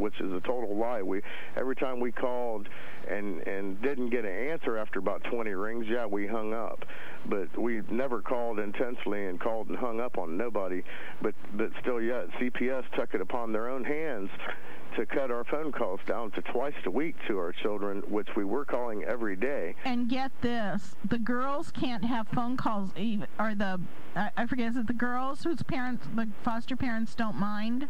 which is a total lie. Every time we called and didn't get an answer after about 20 rings, we hung up. But we never called intentionally and called and hung up on nobody. But still yet, CPS took it upon their own hands to cut our phone calls down to twice a week to our children, which we were calling every day. And get this, the girls can't have phone calls, or I forget, is it the girls whose parents, the foster parents, don't mind?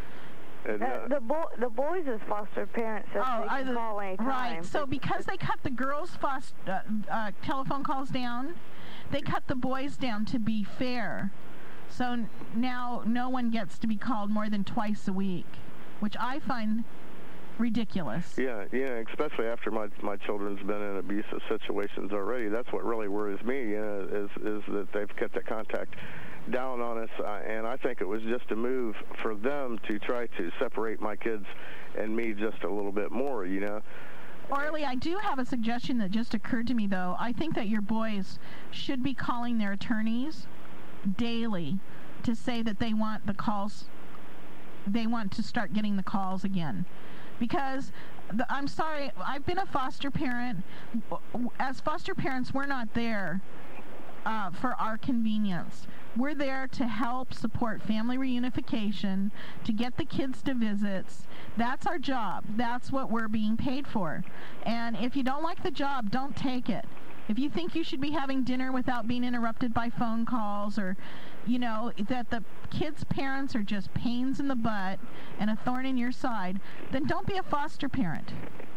The boys' foster parents said they can call anytime. Right, so because they cut the girls' telephone calls down, they cut the boys down to be fair. So now no one gets to be called more than twice a week, which I find ridiculous. Yeah, especially after my children's been in abusive situations already. That's what really worries me, is that they've kept that contact down on us, and I think it was just a move for them to try to separate my kids and me just a little bit more, Orly, I do have a suggestion that just occurred to me, though. I think that your boys should be calling their attorneys daily to say that they want the calls, they want to start getting the calls again. Because, I'm sorry, I've been a foster parent. As foster parents, we're not there for our convenience. We're there to help support family reunification, to get the kids to visits. That's our job. That's what we're being paid for. And if you don't like the job, don't take it. If you think you should be having dinner without being interrupted by phone calls, or, that the kids' parents are just pains in the butt and a thorn in your side, then don't be a foster parent.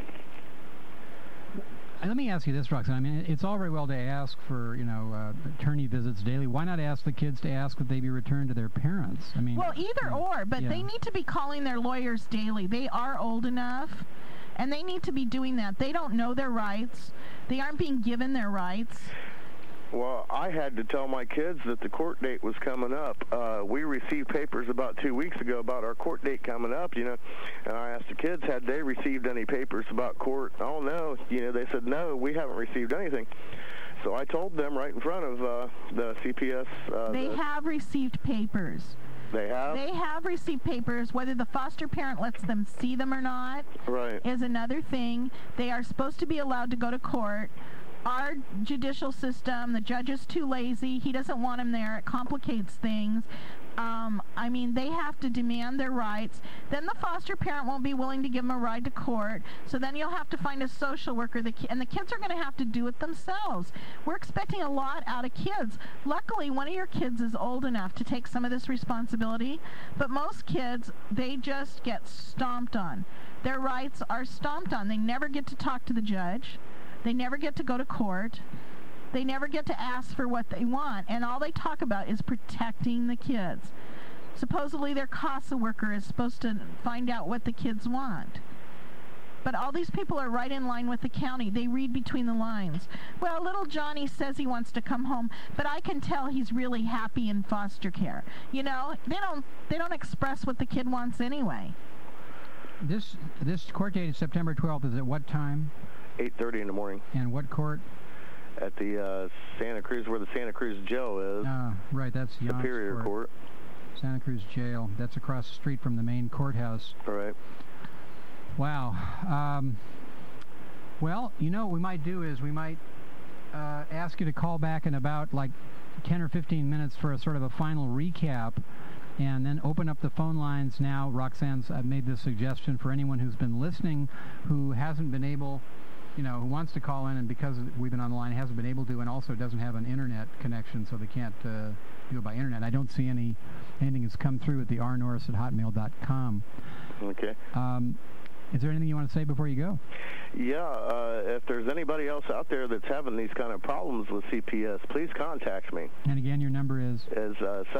Let me ask you this, Roxanne. I mean, it's all very well to ask for, attorney visits daily. Why not ask the kids to ask that they be returned to their parents? I mean, well, either or, but they need to be calling their lawyers daily. They are old enough, and they need to be doing that. They don't know their rights. They aren't being given their rights. Well, I had to tell my kids that the court date was coming up. We received papers about 2 weeks ago about our court date coming up, and I asked the kids, had they received any papers about court? Oh, no. They said, no, we haven't received anything. So I told them right in front of the CPS. They have received papers. They have? They have received papers. Whether the foster parent lets them see them or not is another thing. They are supposed to be allowed to go to court. Our judicial system, the judge is too lazy. He doesn't want them there. It complicates things. They have to demand their rights. Then the foster parent won't be willing to give them a ride to court. So then you'll have to find a social worker. And the kids are going to have to do it themselves. We're expecting a lot out of kids. Luckily, one of your kids is old enough to take some of this responsibility. But most kids, they just get stomped on. Their rights are stomped on. They never get to talk to the judge. They never get to go to court. They never get to ask for what they want. And all they talk about is protecting the kids. Supposedly their CASA worker is supposed to find out what the kids want. But all these people are right in line with the county. They read between the lines. Well, little Johnny says he wants to come home, but I can tell he's really happy in foster care. They don't express what the kid wants anyway. This court date is September 12th. Is at what time? 8:30 in the morning. And what court? At the Santa Cruz, where the Santa Cruz jail is. Right, that's Superior Court. Santa Cruz Jail. That's across the street from the main courthouse. All right. Wow. Well, what we might do is we might ask you to call back in about 10 or 15 minutes for a sort of a final recap, and then open up the phone lines now. Roxanne's made this suggestion for anyone who's been listening who hasn't been able, who wants to call in, and because we've been on the line, hasn't been able to, and also doesn't have an internet connection, so they can't do it by internet. I don't see anything that's come through at the rnorris@hotmail.com. Okay. Is there anything you want to say before you go? Yeah, if there's anybody else out there that's having these kind of problems with CPS, please contact me. And again, your number is? Is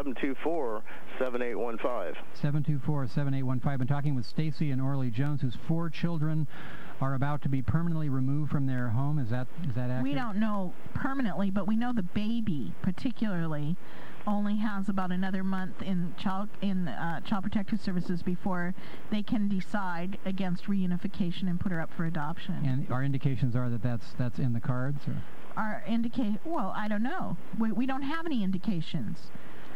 724-7815. 724-7815. I've been talking with Stacy and Orly Jones, whose 4 children are about to be permanently removed from their home. Is that accurate? We don't know permanently, but we know the baby particularly only has about another month in Child Protective Services before they can decide against reunification and put her up for adoption. And our indications are that that's in the cards? Or? Well, I don't know. We don't have any indications.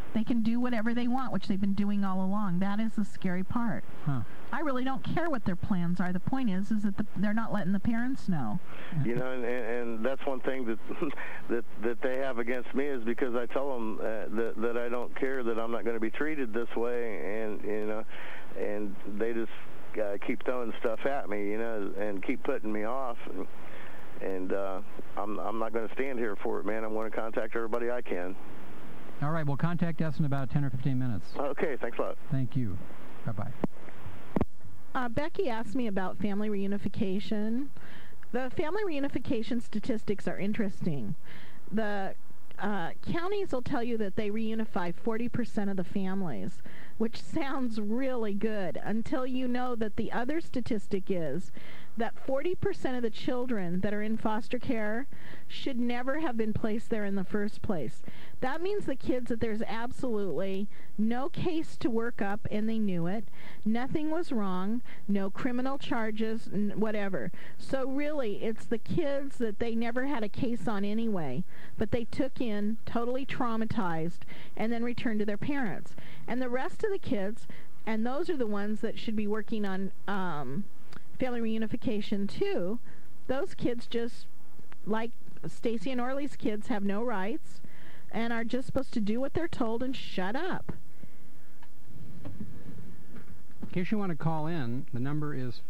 They can do whatever they want, which they've been doing all along. That is the scary part. Huh. I really don't care what their plans are. The point is that they're not letting the parents know. You know, and that's one thing that they have against me is because I tell them that I don't care, that I'm not going to be treated this way, and you know, and they just keep throwing stuff at me, you know, and keep putting me off. And I'm not going to stand here for it, man. I'm going to contact everybody I can. All right, well, contact us in about 10 or 15 minutes. Okay, thanks a lot. Thank you. Bye-bye. Becky asked me about family reunification. The family reunification statistics are interesting. The counties will tell you that they reunify 40% of the families, which sounds really good until you know that the other statistic is that 40% of the children that are in foster care should never have been placed there in the first place. That means the kids that there's absolutely no case to work up, and they knew it. Nothing was wrong, no criminal charges, whatever. So really, it's the kids that they never had a case on anyway, but they took in, totally traumatized, and then returned to their parents. And the rest of the kids, and those are the ones that should be working on family reunification too, those kids just, like Stacy and Orly's kids, have no rights and are just supposed to do what they're told and shut up. In case you want to call in, the number is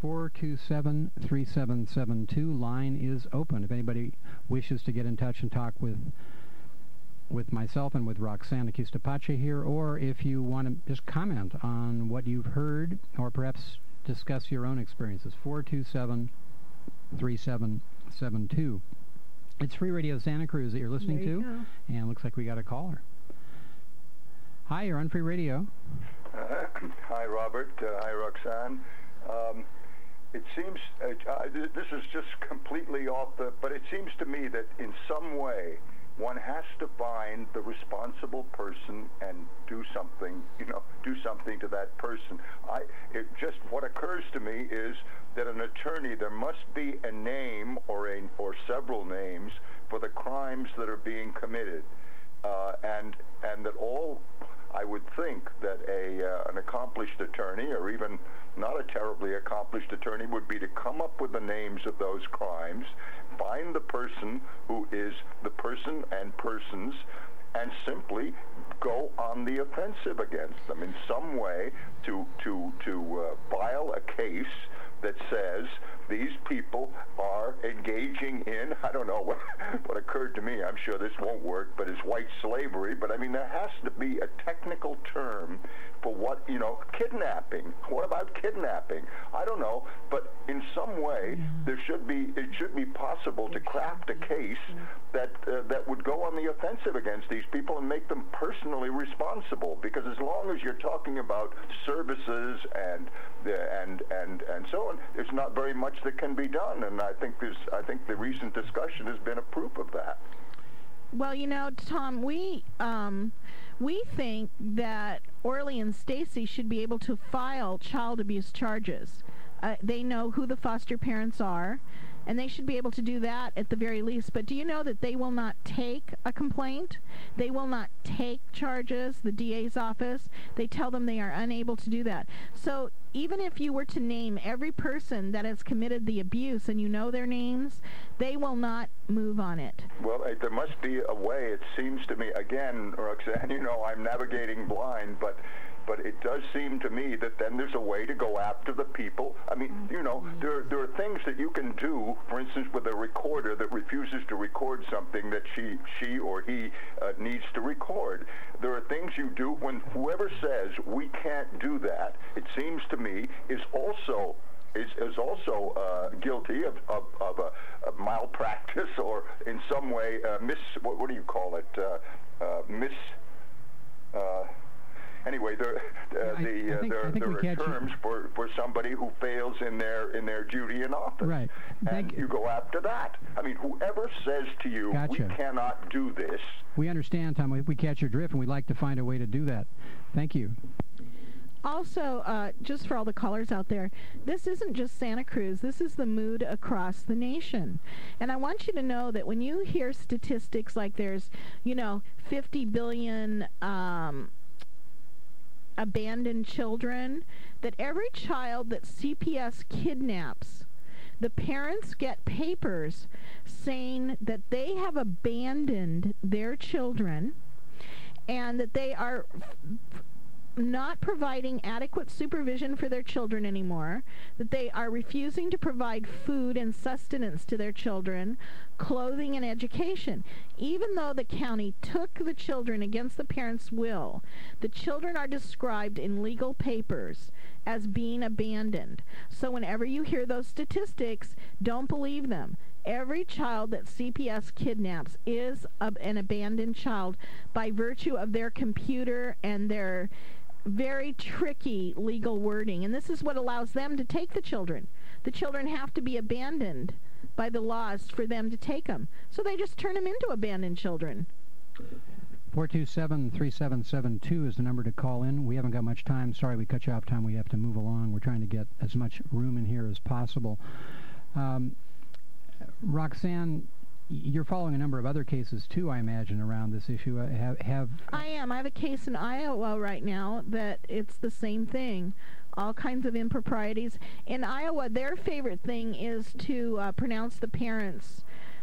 427-3772. Line is open. If anybody wishes to get in touch and talk with myself and with Roxanne Acosta-Pache here, or if you want to just comment on what you've heard or perhaps discuss your own experiences, 427-3772. It's Free Radio Santa Cruz that you're listening to, and it looks like we got a caller. Hi, you're on Free Radio. Hi, Robert. Hi, Roxanne. It seems, this is just completely off but it seems to me that in some way one has to find the responsible person and do something to that person. What occurs to me is that an attorney, there must be a name or several names for the crimes that are being committed, and that all, I would think that an accomplished attorney, or even not a terribly accomplished attorney, would be to come up with the names of those crimes, find the person who is the person and persons, and simply go on the offensive against them in some way to file a case that says these people are engaging in, I don't know what occurred to me, I'm sure this won't work, but it's white slavery. But I mean, there has to be a technical term for what, kidnapping. What about kidnapping? I don't know, but in some way it should be possible to craft a case that would go on the offensive against these people and make them personally responsible. Because as long as you're talking about services and so on, there's not very much that can be done, and I think the recent discussion has been a proof of that. Well, Tom, we think that Orly and Stacy should be able to file child abuse charges. They know who the foster parents are, and they should be able to do that at the very least. But do you know that they will not take a complaint? They will not take charges, the DA's office. They tell them they are unable to do that. So even if you were to name every person that has committed the abuse and you know their names, they will not move on it. Well, there must be a way, it seems to me. Again, Roxanne, I'm navigating blind, but it does seem to me that then there's a way to go after the people. I mean, there are things that you can do, for instance, with a recorder that refuses to record something that she or he needs to record. There are things you do when whoever says we can't do that, it seems to me, is also guilty of a malpractice, or in some way what do you call it? Anyway, there are terms for somebody who fails in their duty in office. Right. And you go after that. I mean, whoever says to you, we cannot do this. We understand, Tom. We catch your drift, and we'd like to find a way to do that. Thank you. Also, just for all the callers out there, this isn't just Santa Cruz. This is the mood across the nation. And I want you to know that when you hear statistics like there's, 50 billion abandoned children, that every child that CPS kidnaps, the parents get papers saying that they have abandoned their children and that they are not providing adequate supervision for their children anymore, that they are refusing to provide food and sustenance to their children, clothing and education. Even though the county took the children against the parents' will, the children are described in legal papers as being abandoned. So whenever you hear those statistics, don't believe them. Every child that CPS kidnaps is an abandoned child by virtue of their computer and their very tricky legal wording. And this is what allows them to take the children. The children have to be abandoned by the laws for them to take them. So they just turn them into abandoned children. 427-3772 is the number to call in. We haven't got much time. Sorry we cut you off time. We have to move along. We're trying to get as much room in here as possible. Roxanne, you're following a number of other cases, too, I imagine, around this issue. I am. I have a case in Iowa right now that it's the same thing. All kinds of improprieties. In Iowa, their favorite thing is to pronounce the parents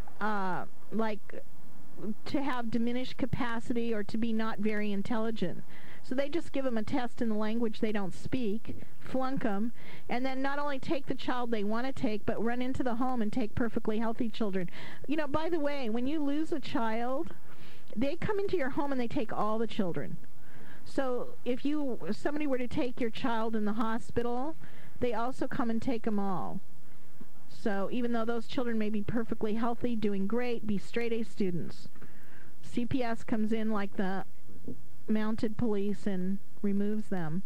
to have diminished capacity or to be not very intelligent. So they just give them a test in the language they don't speak, flunk them, and then not only take the child they want to take, but run into the home and take perfectly healthy children. By the way, when you lose a child, they come into your home and they take all the children. So if somebody were to take your child in the hospital, they also come and take them all. So even though those children may be perfectly healthy, doing great, be straight-A students, CPS comes in like the mounted police and removes them.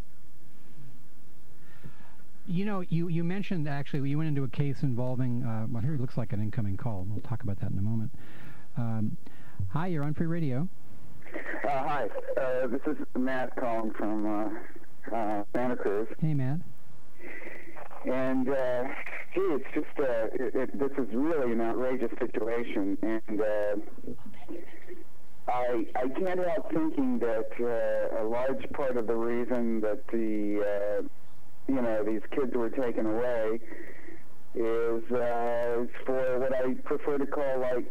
You mentioned, actually, you went into a case involving, well, here it looks like an incoming call. We'll talk about that in a moment. Hi, you're on Free Radio. Hi, this is Matt calling from Santa Cruz. Hey, Matt. And, it's just, this is really an outrageous situation, and I can't help thinking that a large part of the reason that these kids were taken away is for what I prefer to call,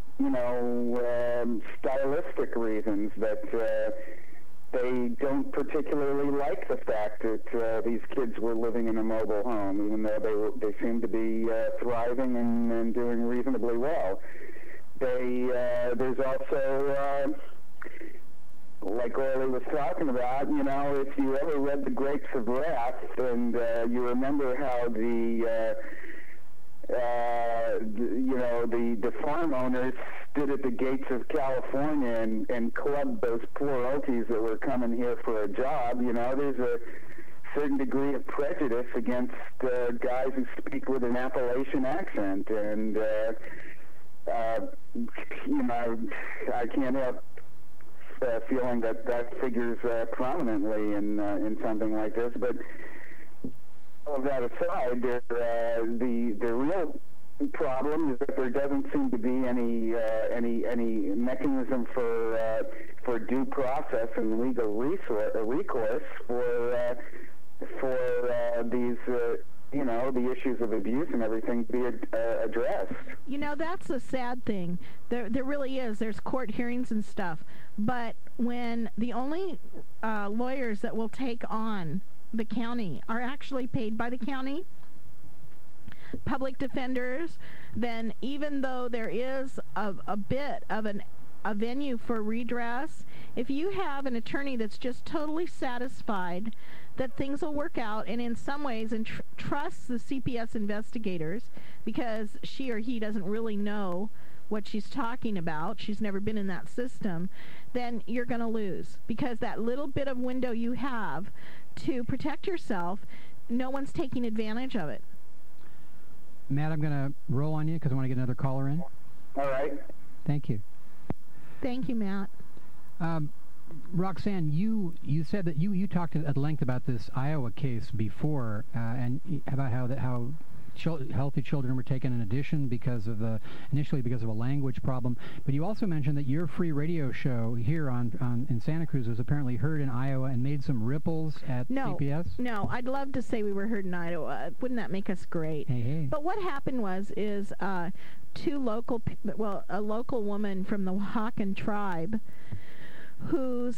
stylistic reasons, that they don't particularly like the fact that these kids were living in a mobile home, even though they seem to be thriving and doing reasonably well. There's also, like Orly was talking about, if you ever read The Grapes of Wrath, and you remember how the farm owners stood at the gates of California and clubbed those poor Okies that were coming here for a job, there's a certain degree of prejudice against guys who speak with an Appalachian accent, and I can't help feeling that figures prominently in something like this. But all of that aside, the real problem is that there doesn't seem to be any mechanism for due process and legal recourse for these. The issues of abuse and everything be addressed. That's a sad thing. There really is. There's court hearings and stuff. But when the only lawyers that will take on the county are actually paid by the county, public defenders, then even though there is a bit of a venue for redress, if you have an attorney that's just totally satisfied that things will work out, and in some ways trusts the CPS investigators because she or he doesn't really know what she's talking about, she's never been in that system, then you're going to lose, because that little bit of window you have to protect yourself, no one's taking advantage of it. Matt, I'm going to roll on you because I want to get another caller in. All right. Thank you. Thank you, Matt. Roxanne, you said that you talked at length about this Iowa case before, and about how healthy children were taken in addition initially because of a language problem. But you also mentioned that your free radio show here in Santa Cruz was apparently heard in Iowa and made some ripples at CPS? No, I'd love to say we were heard in Iowa. Wouldn't that make us great? Hey. But what happened is a local woman from the Oaxacan tribe who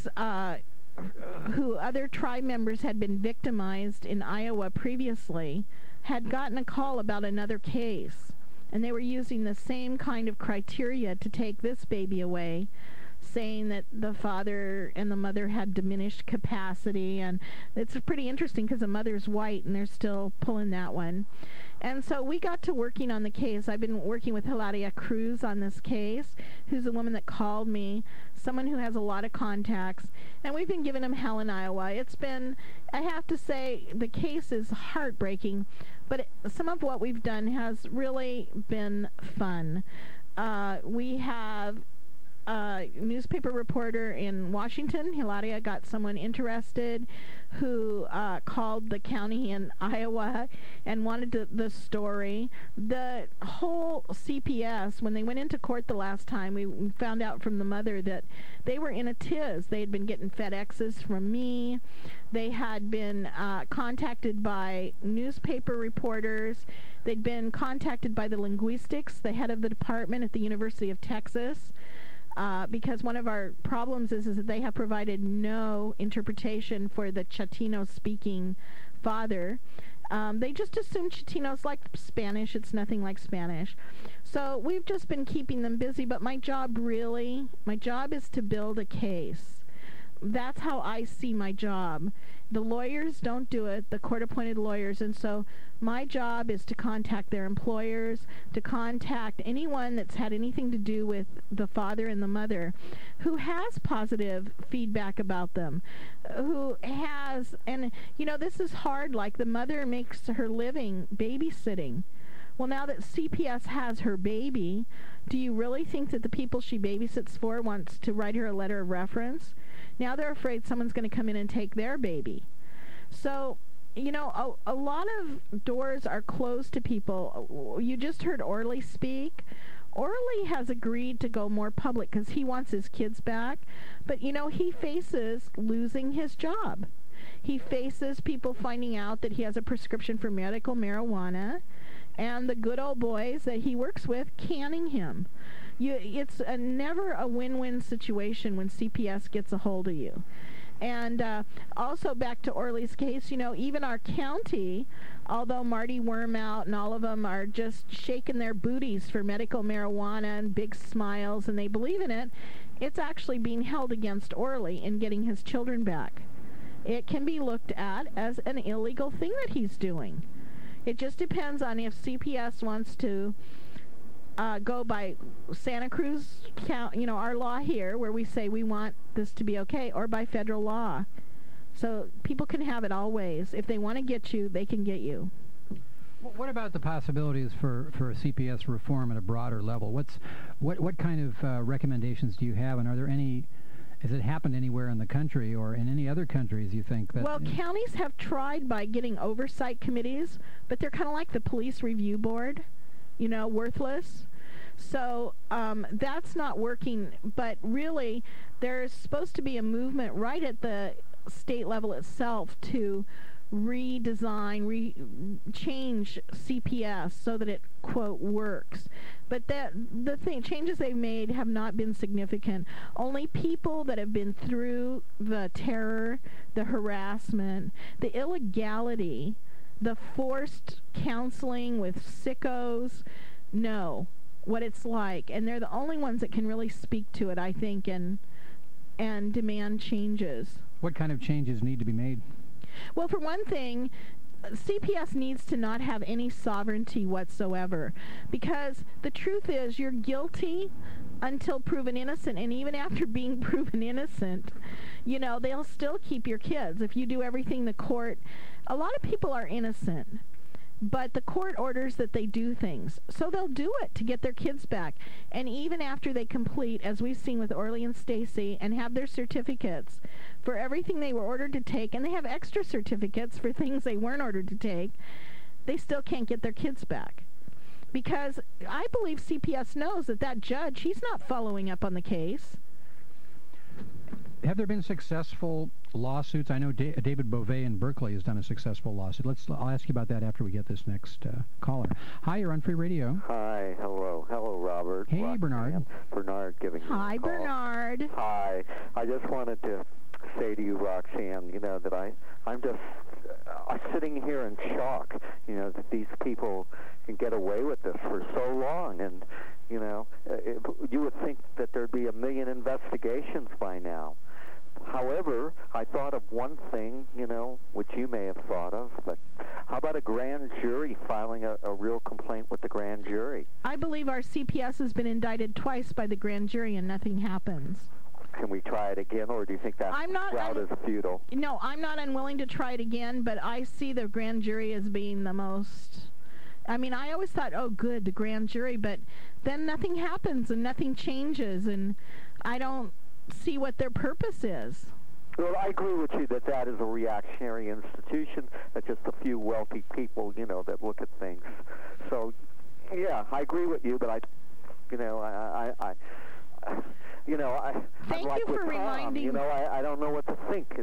other tribe members had been victimized in Iowa previously, had gotten a call about another case, and they were using the same kind of criteria to take this baby away, saying that the father and the mother had diminished capacity. And it's pretty interesting because the mother's white and they're still pulling that one. And so we got to working on the case. I've been working with Hilaria Cruz on this case, who's a woman that called me, someone who has a lot of contacts, and we've been giving them hell in Iowa. It's been, I have to say, the case is heartbreaking, but some of what we've done has really been fun. We have a newspaper reporter in Washington. Hilaria got someone interested who called the county in Iowa and wanted the story. The whole CPS, when they went into court the last time, we found out from the mother that they were in a tiz. They had been getting FedExes from me. They had been contacted by newspaper reporters. They'd been contacted by the linguistics, the head of the department at the University of Texas. Because one of our problems is that they have provided no interpretation for the Chatino-speaking father. They just assume Chatino's like Spanish. It's nothing like Spanish. So we've just been keeping them busy, but my job is to build a case. That's how I see my job. The lawyers don't do it, the court-appointed lawyers, and so my job is to contact their employers, to contact anyone that's had anything to do with the father and the mother who has positive feedback about them, who has, and this is hard, like the mother makes her living babysitting. Well, now that CPS has her baby, do you really think that the people she babysits for wants to write her a letter of reference? Now they're afraid someone's going to come in and take their baby. So, a lot of doors are closed to people. You just heard Orly speak. Orly has agreed to go more public because he wants his kids back. But, he faces losing his job. He faces people finding out that he has a prescription for medical marijuana, and the good old boys that he works with canning him. It's never a win-win situation when CPS gets a hold of you. And also back to Orly's case, even our county, although Marty Wormout and all of them are just shaking their booties for medical marijuana and big smiles, and they believe in it, it's actually being held against Orly in getting his children back. It can be looked at as an illegal thing that he's doing. It just depends on if CPS wants to go by Santa Cruz, our law here, where we say we want this to be okay, or by federal law. So people can have it all ways. If they want to get you, they can get you. What about the possibilities for CPS reform at a broader level? What kind of recommendations do you have, and are there any? Has it happened anywhere in the country or in any other countries, you think? Well, counties have tried by getting oversight committees, but they're kind of like the police review board, worthless. So that's not working. But really, there's supposed to be a movement right at the state level itself to change CPS so that it, quote, works. But changes they've made have not been significant. Only people that have been through the terror, the harassment, the illegality, the forced counseling with sickos know what it's like. And they're the only ones that can really speak to it, I think, and demand changes. What kind of changes need to be made? Well, for one thing, CPS needs to not have any sovereignty whatsoever, because the truth is you're guilty until proven innocent, and even after being proven innocent, they'll still keep your kids if you do everything the court. A lot of people are innocent, But the court orders that they do things. So they'll do it to get their kids back. And even after they complete, as we've seen with Orly and Stacy, and have their certificates for everything they were ordered to take, and they have extra certificates for things they weren't ordered to take, they still can't get their kids back. Because I believe CPS knows that judge, he's not following up on the case. Have there been successful lawsuits? I know David Beauvais in Berkeley has done a successful lawsuit. I'll ask you about that after we get this next caller. Hi, you're on Free Radio. Hi, hello, Robert. Hey, Roxanne. Bernard. Bernard giving you a call. Hi, Bernard. Hi. I just wanted to say to you, Roxanne, that I'm just sitting here in shock, that these people can get away with this for so long, and you would think that there'd be 1 million investigations by now. However, I thought of one thing, which you may have thought of, but how about a grand jury filing a real complaint with the grand jury? I believe our CPS has been indicted twice by the grand jury and nothing happens. Can we try it again, or do you think that route is futile? No, I'm not unwilling to try it again, but I see the grand jury as being the most... I mean, I always thought, oh, good, the grand jury, but then nothing happens and nothing changes, and I don't see what their purpose is. Well, I agree with you that is a reactionary institution, that just a few wealthy people, that look at things. So, yeah, I agree with you, but I'm Thank like you for Tom, reminding. I don't know what to think.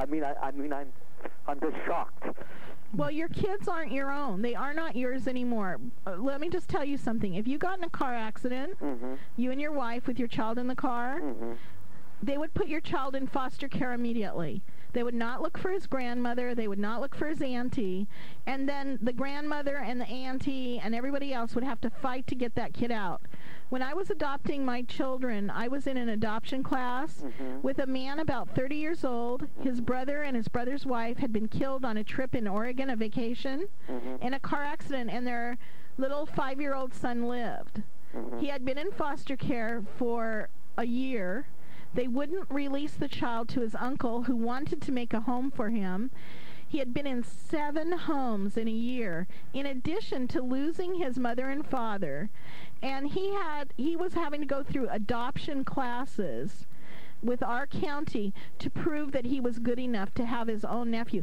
I'm just shocked. Well, your kids aren't your own. They are not yours anymore. Let me just tell you something. If you got in a car accident, you and your wife with your child in the car, they would put your child in foster care immediately. They would not look for his grandmother. They would not look for his auntie. And then the grandmother and the auntie and everybody else would have to fight to get that kid out. When I was adopting my children, I was in an adoption class with a man about 30 years old. His brother and his brother's wife had been killed on a trip in Oregon, a vacation, in a car accident, and their little 5-year-old son lived. He had been in foster care for a year. They wouldn't release the child to his uncle, who wanted to make a home for him. He had been in 7 homes in a year, in addition to losing his mother and father. And he was having to go through adoption classes with our county to prove that he was good enough to have his own nephew.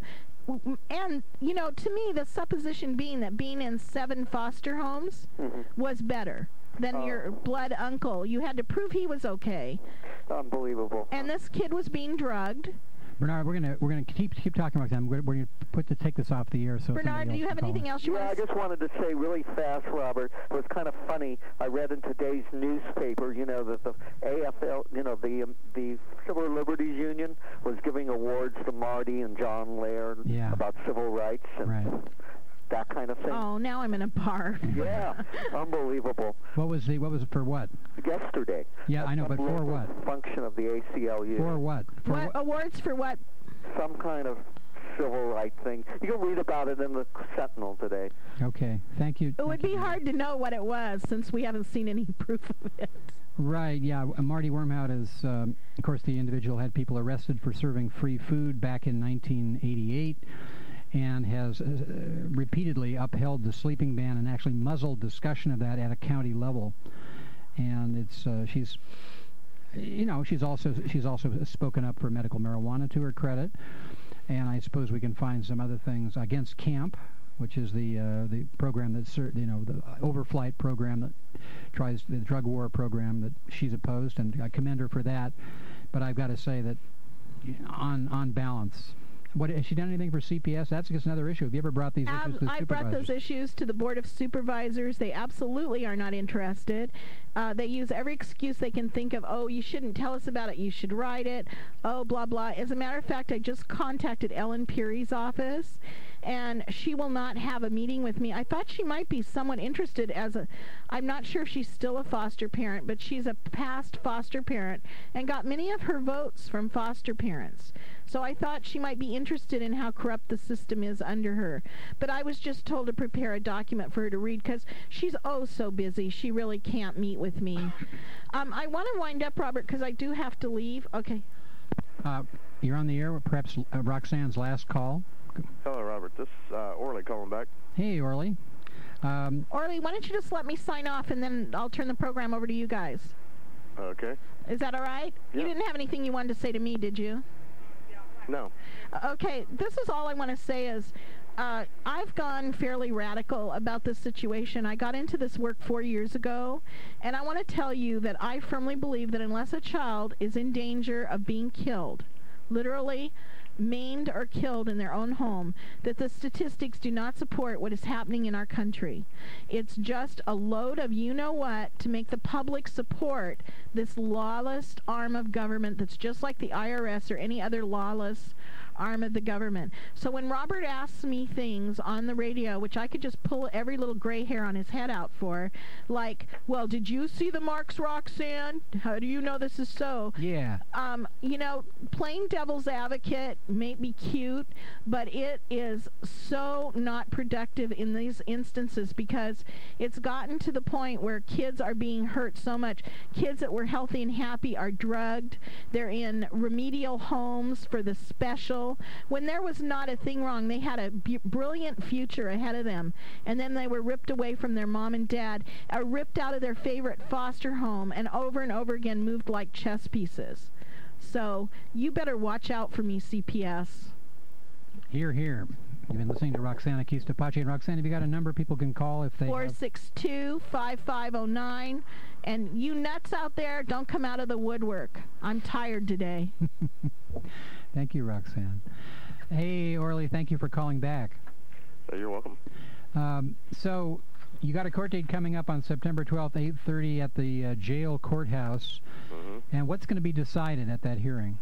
And, to me, the supposition being that being in 7 foster homes was better than your blood uncle. You had to prove he was okay. Unbelievable. And this kid was being drugged. Bernard, we're gonna keep talking about them. We're gonna take this off the air. So Bernard, do you have anything else you want to say? I just wanted to say really fast, Robert. It was kind of funny. I read in today's newspaper, that the AFL, the Civil Liberties Union was giving awards to Marty and John Laird about civil rights and that kind of thing. Oh, now I'm in a bar. Yeah, unbelievable. What was for what? Yesterday. Yeah, I know, but for what? Function of the ACLU. For what? What awards for what? Some kind of civil rights thing. You can read about it in the Sentinel today. Okay, thank you. It would be hard to know what it was since we haven't seen any proof of it. Right, yeah. Marty Wormhout is, of course, the individual had people arrested for serving free food back in 1988. And has repeatedly upheld the sleeping ban and actually muzzled discussion of that at a county level. And it's she's also spoken up for medical marijuana to her credit. And I suppose we can find some other things against CAMP, which is the program that's the overflight program that tries the drug war program that she's opposed, and I commend her for that. But I've got to say that on balance. Has she done anything for CPS? That's just another issue. Have you ever brought these issues to the supervisors? I brought those issues to the Board of Supervisors. They absolutely are not interested. They use every excuse they can think of. Oh, you shouldn't tell us about it. You should write it. Oh, blah, blah. As a matter of fact, I just contacted Ellen Peary's office, and she will not have a meeting with me. I thought she might be somewhat interested I'm not sure if she's still a foster parent, but she's a past foster parent and got many of her votes from foster parents. So I thought she might be interested in how corrupt the system is under her. But I was just told to prepare a document for her to read because she's so busy. She really can't meet with me. I want to wind up, Robert, because I do have to leave. Okay. You're on the air with perhaps Roxanne's last call. Hello, Robert. This is Orly calling back. Hey, Orly. Orly, why don't you just let me sign off, and then I'll turn the program over to you guys. Okay. Is that all right? Yeah. You didn't have anything you wanted to say to me, did you? No. Okay, this is all I want to say is I've gone fairly radical about this situation. I got into this work 4 years ago, and I want to tell you that I firmly believe that unless a child is in danger of being killed, literally maimed or killed in their own home, that the statistics do not support what is happening in our country. It's just a load of you-know-what to make the public support this lawless arm of government that's just like the IRS or any other lawless arm of the government. So when Robert asks me things on the radio, which I could just pull every little gray hair on his head out for, like, well, did you see the marks, Roxanne? How do you know this is so? Yeah. You know, playing devil's advocate may be cute, but it is so not productive in these instances because it's gotten to the point where kids are being hurt so much. Kids that were healthy and happy are drugged. They're in remedial homes for the special. When there was not a thing wrong, they had a brilliant future ahead of them, and then they were ripped away from their mom and dad, ripped out of their favorite foster home, and over again moved like chess pieces. So you better watch out for me, CPS. Hear, hear. You've been listening to Roxanne Keys-Tapache. And Roxanne, have you got a number people can call if they 462-5509. And you nuts out there, don't come out of the woodwork. I'm tired today. Thank you, Roxanne. Hey, Orly, thank you for calling back. You're welcome. So you got a court date coming up on September 12th, 8:30 at the jail courthouse. Mm-hmm. And what's going to be decided at that hearing?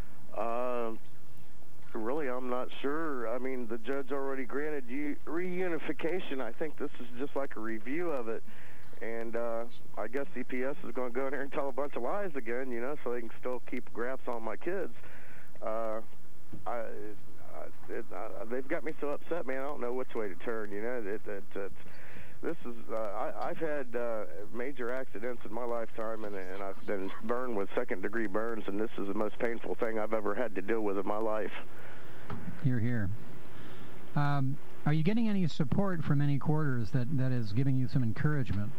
Really, I'm not sure. I mean, the judge already granted reunification. I think this is just like a review of it. And I guess CPS is going to go in there and tell a bunch of lies again, you know, so they can still keep grabs on my kids. They've got me so upset, man. I don't know which way to turn, you know. This is I've had major accidents in my lifetime, and I've been burned with second-degree burns, and this is the most painful thing I've ever had to deal with in my life. Hear, hear. Are you getting any support from any quarters that is giving you some encouragement?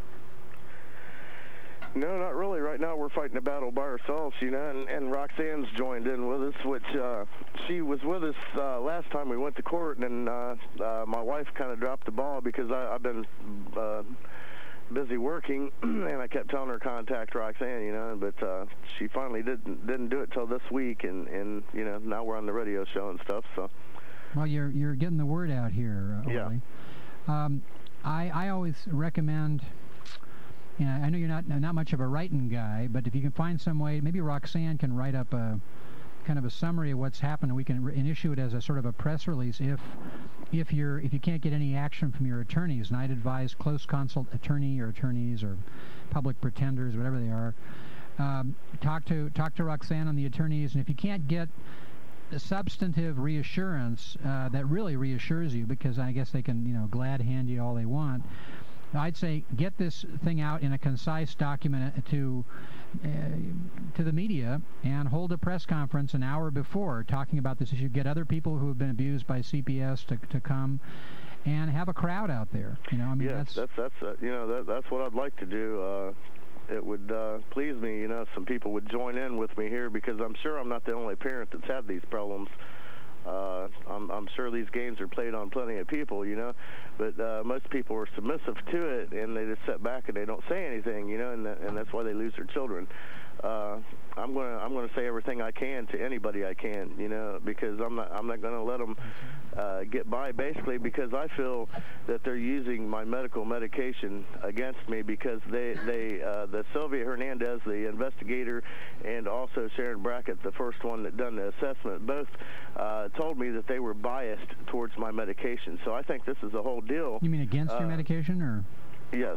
No, not really. Right now we're fighting a battle by ourselves, you know, and Roxanne's joined in with us, which she was with us last time we went to court, and my wife kind of dropped the ball because I've been busy working, and I kept telling her contact Roxanne, you know, but she finally didn't do it till this week, and you know, now we're on the radio show and stuff, so. Well, you're getting the word out here, Orly. Yeah. I always recommend. Yeah, I know you're not much of a writing guy, but if you can find some way, maybe Roxanne can write up a kind of a summary of what's happened, and we can issue it as a sort of a press release if you can't get any action from your attorneys. And I'd advise close consult attorney or attorneys or public pretenders, whatever they are. Talk to Roxanne and the attorneys, and if you can't get a substantive reassurance that really reassures you, because I guess they can glad hand you all they want. I'd say get this thing out in a concise document to the media and hold a press conference an hour before talking about this issue. Get other people who have been abused by CPS to come and have a crowd out there. You know, I mean, yes, that's what I'd like to do. It would please me, you know, if some people would join in with me here, because I'm sure I'm not the only parent that's had these problems. I'm sure these games are played on plenty of people, you know, but most people are submissive to it, and they just sit back and they don't say anything, you know, and that's why they lose their children. I'm gonna say everything I can to anybody I can, you know, because I'm not gonna let them get by, basically, because I feel that they're using my medical medication against me, because the Sylvia Hernandez, the investigator, and also Sharon Brackett, the first one that done the assessment, both told me that they were biased towards my medication. So I think this is a whole deal. You mean against your medication, or? Yes.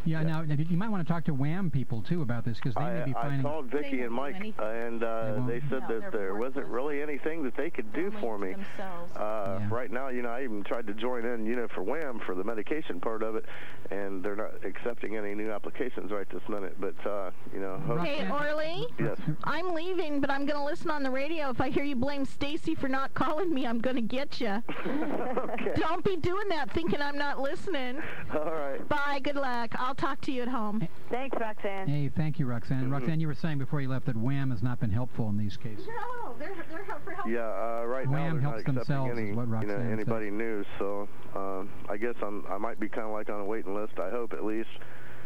Yeah, now you might want to talk to WHAM people, too, about this, because they may be finding... I called Vicki and Mike, and they said that there wasn't really anything that they could do for me. Right now, I even tried to join in, for WHAM, for the medication part of it, and they're not accepting any new applications right this minute. But, Hey, Orly? Yes? I'm leaving, but I'm going to listen on the radio. If I hear you blame Stacy for not calling me, I'm going to get you. Okay. Don't be doing that thinking I'm not listening. All right. Bye. Good luck. I'll talk to you at home. Thanks, Roxanne. Hey, thank you, Roxanne. Roxanne, you were saying before you left that WHAM has not been helpful in these cases. No, they're helpful. Yeah, right WHAM now helps they're not themselves, accepting is what Roxanne anybody said. new. So I guess I might be kind of like on a waiting list. I hope at least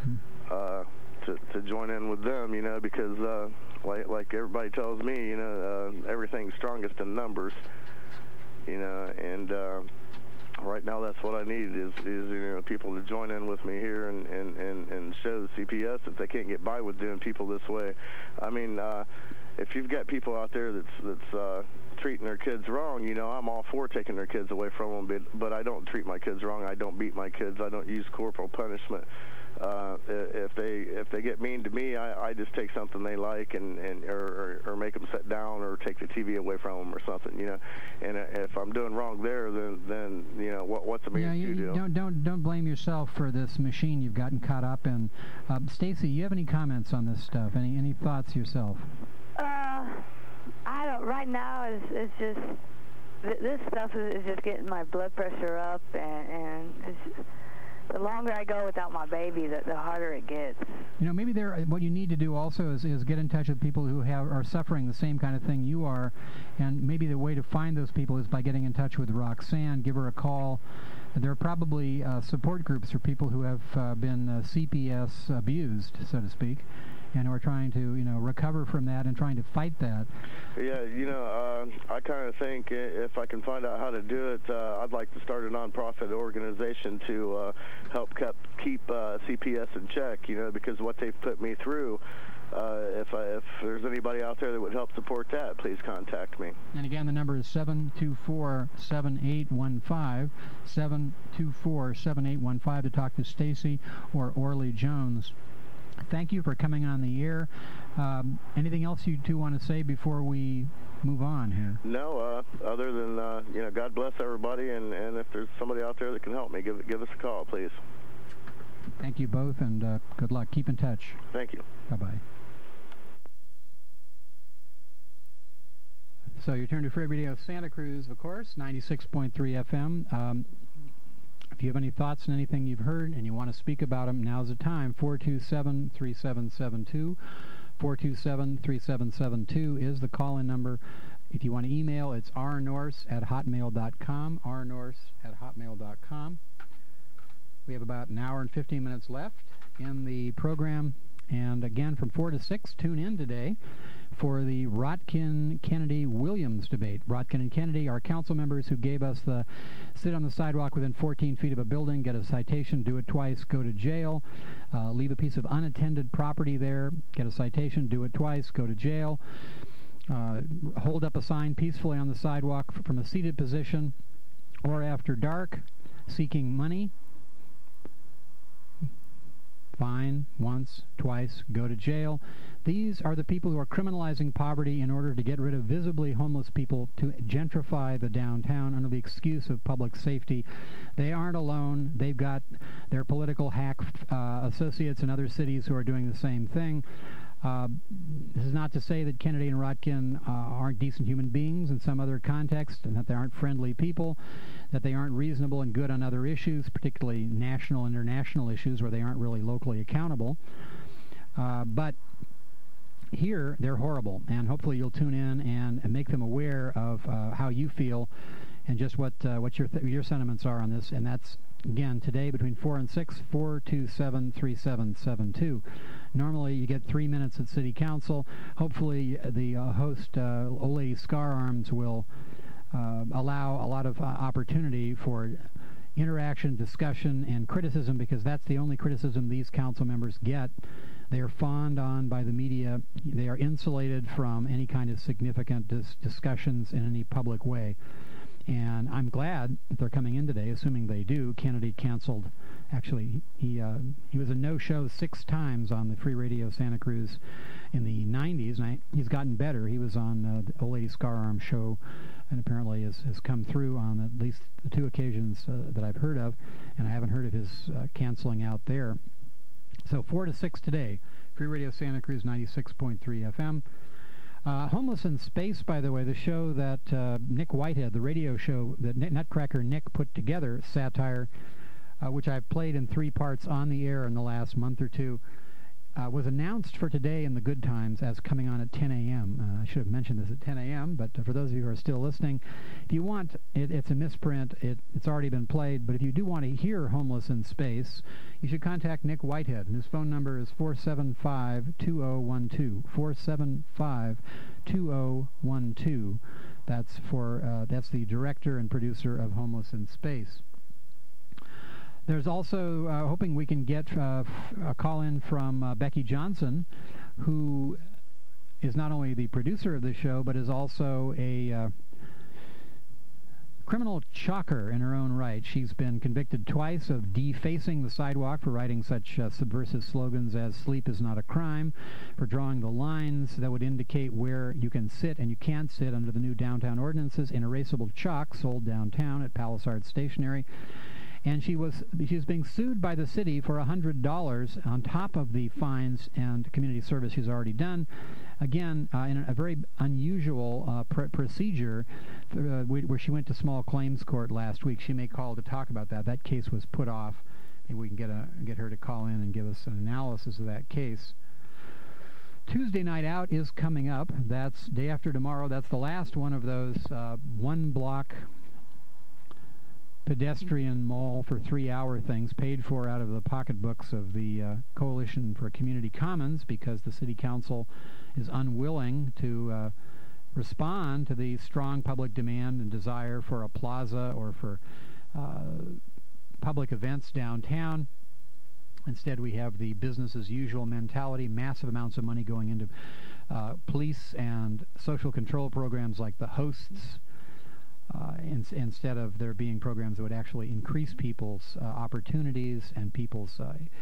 to join in with them. Because like everybody tells me, everything's strongest in numbers. And right now that's what I need is people to join in with me here and show the CPS that they can't get by with doing people this way. I mean, if you've got people out there that's treating their kids wrong, I'm all for taking their kids away from them, but I don't treat my kids wrong. I don't beat my kids. I don't use corporal punishment. If they get mean to me, I just take something they like or make them sit down or take the TV away from them or something, And if I'm doing wrong there, then what's the mean to do? Don't blame yourself for this machine you've gotten caught up in. Stacy, you have any comments on this stuff? Any thoughts yourself? I don't. Right now, it's just this stuff is just getting my blood pressure up, and the longer I go without my baby, the harder it gets. Maybe what you need to do also is get in touch with people who are suffering the same kind of thing you are, and maybe the way to find those people is by getting in touch with Roxanne. Give her a call. There are probably support groups for people who have been CPS abused, so to speak, and who are trying to, recover from that and trying to fight that. Yeah, I kind of think if I can find out how to do it, I'd like to start a nonprofit organization to help keep CPS in check, because what they've put me through, if there's anybody out there that would help support that, please contact me. And again, the number is 724-7815, 724-7815 to talk to Stacy or Orly Jones. Thank you for coming on the air. Anything else you two want to say before we move on here? No, other than, God bless everybody, and if there's somebody out there that can help me, give us a call, please. Thank you both, and good luck. Keep in touch. Thank you. Bye-bye. So you turn to Free Radio Santa Cruz, of course, 96.3 FM. If you have any thoughts on anything you've heard and you want to speak about them, now's the time. 427-3772. 427-3772 is the call-in number. If you want to email, it's rnorse@hotmail.com, rnorse@hotmail.com. We have about an hour and 15 minutes left in the program. And again, from 4 to 6, tune in today for the Rotkin-Kennedy-Williams debate. Rotkin and Kennedy are council members who gave us the sit on the sidewalk within 14 feet of a building, get a citation, do it twice, go to jail, leave a piece of unattended property there, get a citation, do it twice, go to jail, hold up a sign peacefully on the sidewalk from a seated position or after dark, seeking money. Fine once, twice, go to jail. These are the people who are criminalizing poverty in order to get rid of visibly homeless people, to gentrify the downtown under the excuse of public safety. They aren't alone. They've got their political hack associates in other cities who are doing the same thing. This is not to say that Kennedy and Rotkin aren't decent human beings in some other context, and that they aren't friendly people, that they aren't reasonable and good on other issues, particularly national and international issues where they aren't really locally accountable. But here, they're horrible, and hopefully you'll tune in and make them aware of how you feel and just what your sentiments are on this. And that's, again, today between 4 and 6, 427-3772. Normally, you get 3 minutes at City Council. Hopefully, the host, Old Lady Scar Arms, will allow a lot of opportunity for interaction, discussion, and criticism, because that's the only criticism these council members get. They are fawned on by the media. They are insulated from any kind of significant discussions in any public way. And I'm glad that they're coming in today, assuming they do. Kennedy canceled Actually, he was a no-show 6 times on the Free Radio Santa Cruz in the 90s, and he's gotten better. He was on the Old Lady Scar Arm show, and apparently has come through on at least the 2 occasions that I've heard of, and I haven't heard of his canceling out there. So 4 to 6 today, Free Radio Santa Cruz 96.3 FM. Homeless in Space, by the way, the show that Nick Whitehead, the radio show that Nutcracker Nick put together, satire, which I've played in 3 parts on the air in the last month or 2, was announced for today in the Good Times as coming on at 10 a.m. I should have mentioned this at 10 a.m., but for those of you who are still listening, if you want, it's a misprint. It's already been played, but if you do want to hear Homeless in Space, you should contact Nick Whitehead, and his phone number is 475-2012, 475-2012. That's the director and producer of Homeless in Space. There's also, hoping we can get a call-in from Becky Johnson, who is not only the producer of the show, but is also a criminal chalker in her own right. She's been convicted twice of defacing the sidewalk for writing such subversive slogans as "sleep is not a crime," for drawing the lines that would indicate where you can sit and you can't sit under the new downtown ordinances in erasable chalk sold downtown at Palisades Stationery. And she's being sued by the city for $100 on top of the fines and community service she's already done. Again, in a very unusual procedure where she went to small claims court last week. She may call to talk about that. That case was put off. Maybe we can get her to call in and give us an analysis of that case. Tuesday Night Out is coming up. That's day after tomorrow. That's the last one of those one-block pedestrian mall for 3-hour things paid for out of the pocketbooks of the Coalition for Community Commons, because the city council is unwilling to respond to the strong public demand and desire for a plaza or for public events downtown. Instead, we have the business as usual mentality, massive amounts of money going into police and social control programs like the hosts, instead of there being programs that would actually increase people's opportunities and people's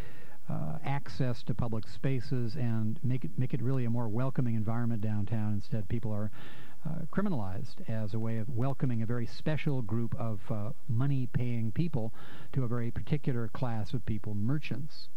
access to public spaces and make it really a more welcoming environment downtown. Instead, people are criminalized as a way of welcoming a very special group of money-paying people to a very particular class of people, merchants.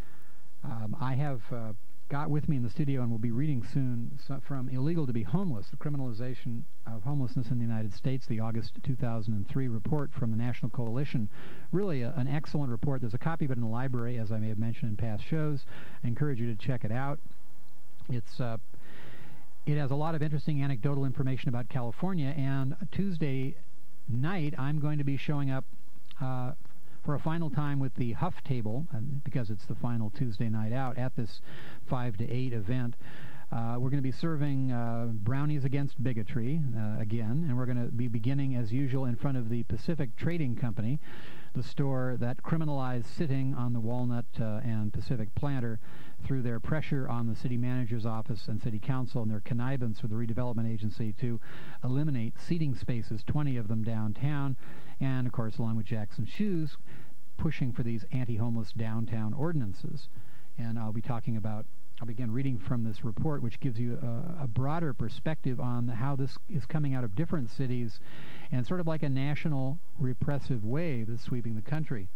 I have got with me in the studio and will be reading soon from Illegal to be Homeless, the Criminalization of Homelessness in the United States, the August 2003 report from the National Coalition. Really an excellent report. There's a copy of it in the library, as I may have mentioned in past shows. I encourage you to check it out. It has a lot of interesting anecdotal information about California, and Tuesday night I'm going to be showing up for a final time with the Huff Table, because it's the final Tuesday night out at this 5 to 8 event. We're going to be serving brownies against bigotry again, and we're going to be beginning as usual in front of the Pacific Trading Company, the store that criminalized sitting on the Walnut and Pacific Planter through their pressure on the city manager's office and city council and their connivance with the redevelopment agency to eliminate seating spaces, 20 of them downtown, and of course along with Jackson Shoes pushing for these anti-homeless downtown ordinances. And I'll begin reading from this report, which gives you a broader perspective on how this is coming out of different cities and sort of like a national repressive wave that's sweeping the country.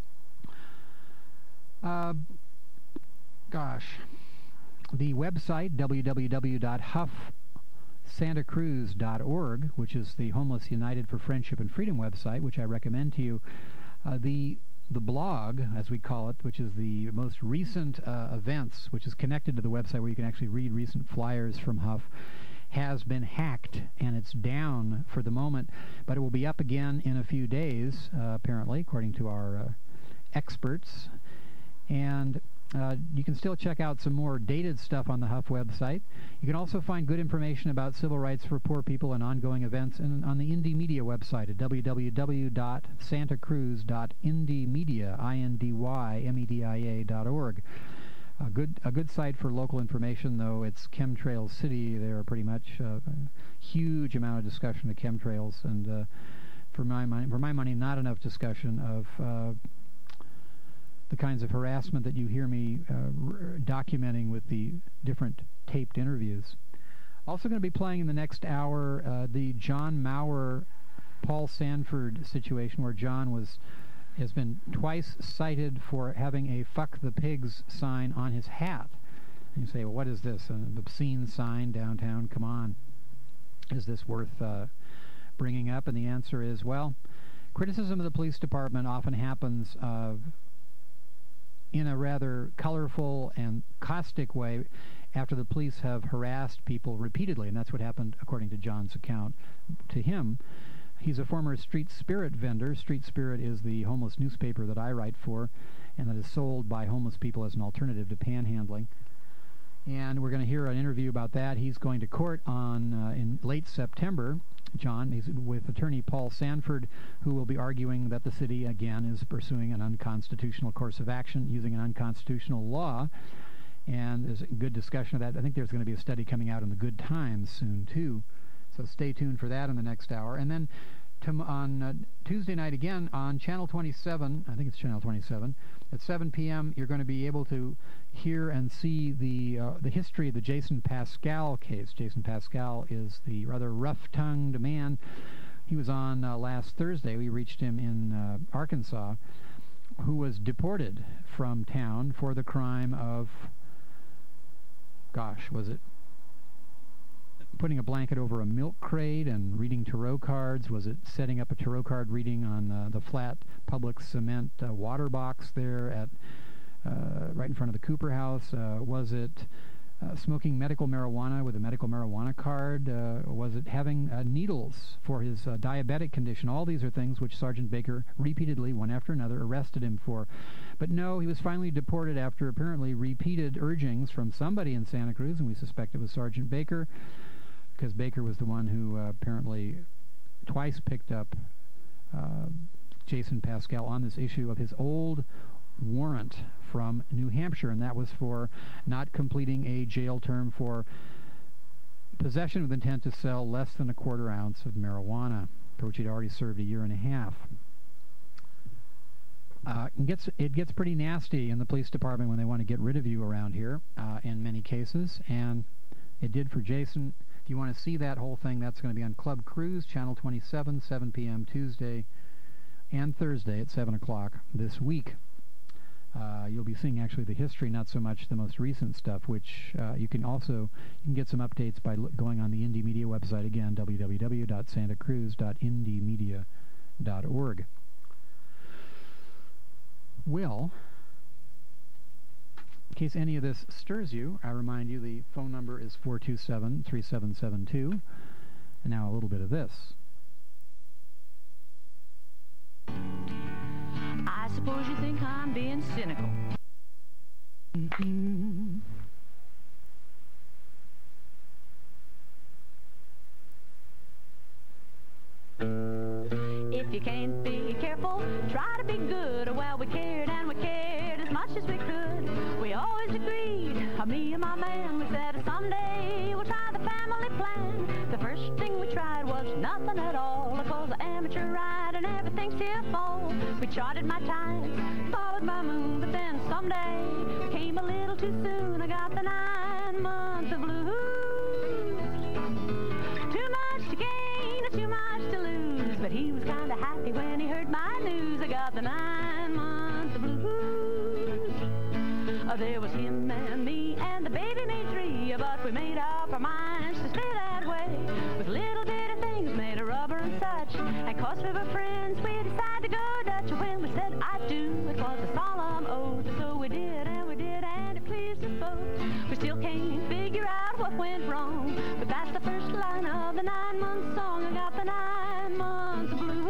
The website, www.huffsantacruz.org, which is the Homeless United for Friendship and Freedom website, which I recommend to you. The blog, as we call it, which is the most recent events, which is connected to the website where you can actually read recent flyers from Huff, has been hacked, and it's down for the moment, but it will be up again in a few days, apparently, according to our experts. And you can still check out some more dated stuff on the Huff website. You can also find good information about civil rights for poor people and ongoing events on the Indie Media website at www.santacruz.indiemedia.org. A good site for local information, though it's Chemtrails City. There are pretty much a huge amount of discussion of chemtrails, and for my money, not enough discussion of the kinds of harassment that you hear me documenting with the different taped interviews. Also going to be playing in the next hour the John Maurer, Paul Sanford situation, where John has been twice cited for having a "Fuck the Pigs" sign on his hat. And you say, well, what is this, an obscene sign downtown? Come on. Is this worth bringing up? And the answer is, well, criticism of the police department often happens in a rather colorful and caustic way after the police have harassed people repeatedly, and that's what happened according to John's account to him. He's a former Street Spirit vendor. Street Spirit is the homeless newspaper that I write for, and that is sold by homeless people as an alternative to panhandling. And we're going to hear an interview about that. He's going to court in late September. John, he's with attorney Paul Sanford, who will be arguing that the city, again, is pursuing an unconstitutional course of action using an unconstitutional law. And there's a good discussion of that. I think there's going to be a study coming out in the Good Times soon, too. So stay tuned for that in the next hour. And then on Tuesday night again on Channel 27, I think it's Channel 27, at 7 p.m., you're going to be able to hear and see the history of the Jason Pascal case. Jason Pascal is the rather rough-tongued man. He was on last Thursday. We reached him in Arkansas, who was deported from town for the crime of, was it putting a blanket over a milk crate and reading tarot cards? Was it setting up a tarot card reading on the flat public cement water box there at right in front of the Cooper House? Was it smoking medical marijuana with a medical marijuana card? Was it having needles for his diabetic condition? All these are things which Sergeant Baker repeatedly, one after another, arrested him for. But no, he was finally deported after apparently repeated urgings from somebody in Santa Cruz, and we suspect it was Sergeant Baker, because Baker was the one who apparently twice picked up Jason Pascal on this issue of his old warrant from New Hampshire, and that was for not completing a jail term for possession with intent to sell less than a quarter ounce of marijuana, for which he'd already served 1.5 years. It gets pretty nasty in the police department when they want to get rid of you around here, in many cases, and it did for Jason. If you want to see that whole thing, that's going to be on Club Cruise, Channel 27, 7 p.m. Tuesday and Thursday at 7 o'clock this week. You'll be seeing actually the history, not so much the most recent stuff, which you can get some updates by going on the Indie Media website again, www.santacruz.indiemedia.org. Well, in case any of this stirs you, I remind you the phone number is 427-3772. And now a little bit of this. I suppose you think I'm being cynical. If you can't be careful, try to be good. Well, we cared and we cared as much as we could. We always agreed, me and my man, we said someday we'll try the family plan. The first thing we tried was nothing at all. It was an amateur ride and everything's here fall. We charted my time, followed my moon, but then someday came a little too soon. I got the 9 months of blues. Too much to gain, too much to lose. But he was kind of happy when he heard my news. I got the 9 months of blues. There was him and me and the baby made 3, but we made up our minds to stay that way. With little bitty things made of rubber and such, and 'cause we were friends, we decided to go Dutch. When we said I do, it was a solemn oath. So we did, and it pleased us both. We still can't figure out what went wrong, but that's the first line of the 9-month song. I got the 9 months of blues.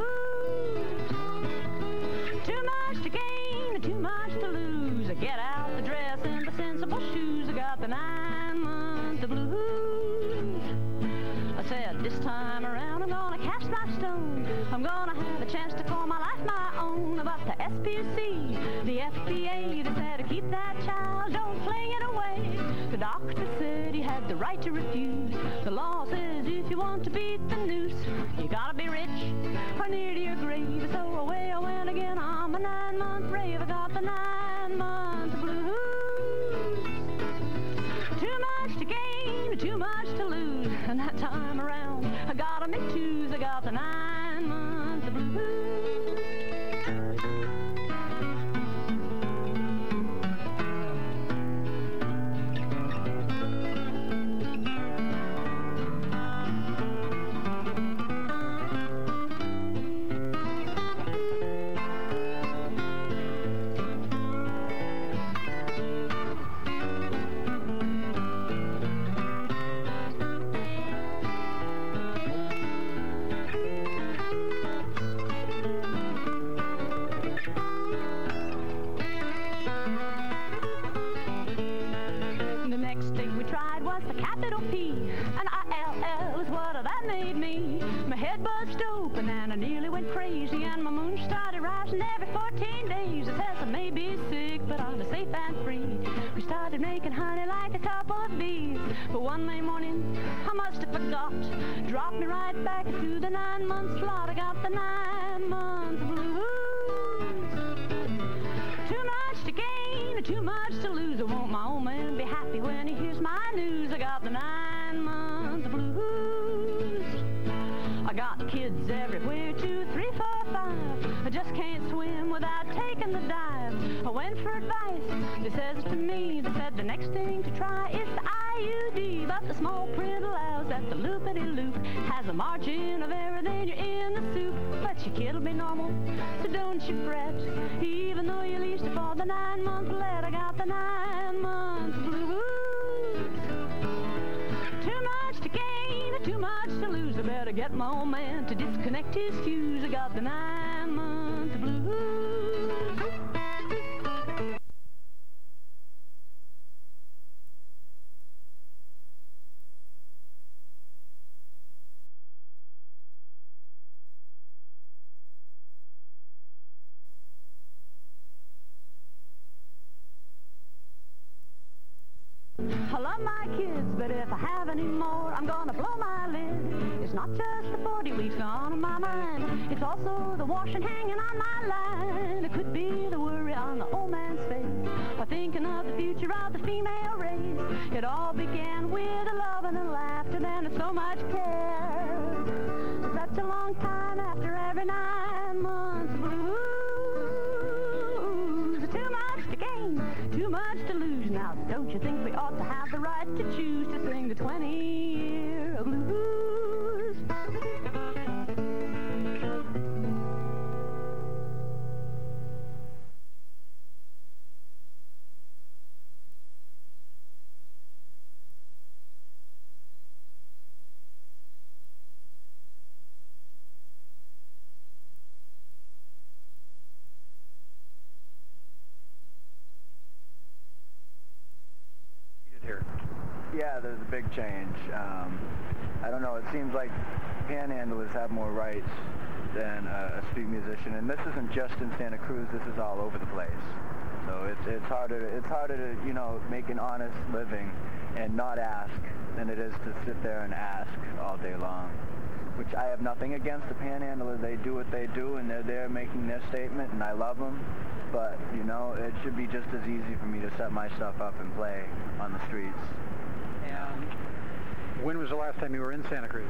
Too much to gain, too much to lose. Get out the dress and the sensible shoes. I got the 9 months of blues. I said this time around I'm gonna cast my stone. I'm gonna have a chance to call my life my own. But the SPC, the FBA, they said to keep that child, don't fling it away. The doctor said he had the the right to refuse. The law says if you want to beat the noose, you gotta be rich or near to your grave. So away I went again on my 9-month rave. I got the 9-month blues. Too much to gain, too much to lose. And that time around, I got 'em in twos. I got the 9-month blues. Dropped me right back to the 9-month slot. I got the 9-month blues. Too much to gain, too much to lose. I want my old man to be happy when he hears my news. I got the 9-month blues. I got kids everywhere, 2, 3, 4, 5. I just can't swim without taking the dive. I went for advice. They says to me, they said the next thing to try is the IUD. But the small print allows that the loopity-loop has a margin of error, then you're in the soup. But your kid'll be normal, so don't you fret. Even though you leased it for the 9-month let, I got the 9-month blues. Too much to gain, too much to lose. I better get my old man to disconnect his fuse. I got the 9-month blues. I love my kids, but if I have any more, I'm gonna blow my lid. It's not just the 40 weeks gone on my mind, it's also the washing hanging on my line. It could be the worry on the old man's face, or thinking of the future of the female race. It all began with a love and a laughter, then it's so much care. Such a long time after every 9 months blues. Too much to gain, too much to lose. Now don't you think we ought to have the right to choose to sing the 20-year blues? Yeah, there's a big change. I don't know, it seems like panhandlers have more rights than a street musician, and this isn't just in Santa Cruz, this is all over the place. So it's harder to, you know, make an honest living and not ask than it is to sit there and ask all day long. Which I have nothing against the panhandlers. They do what they do, and they're there making their statement, and I love them. But, you know, it should be just as easy for me to set my stuff up and play on the streets. And when was the last time you were in Santa Cruz?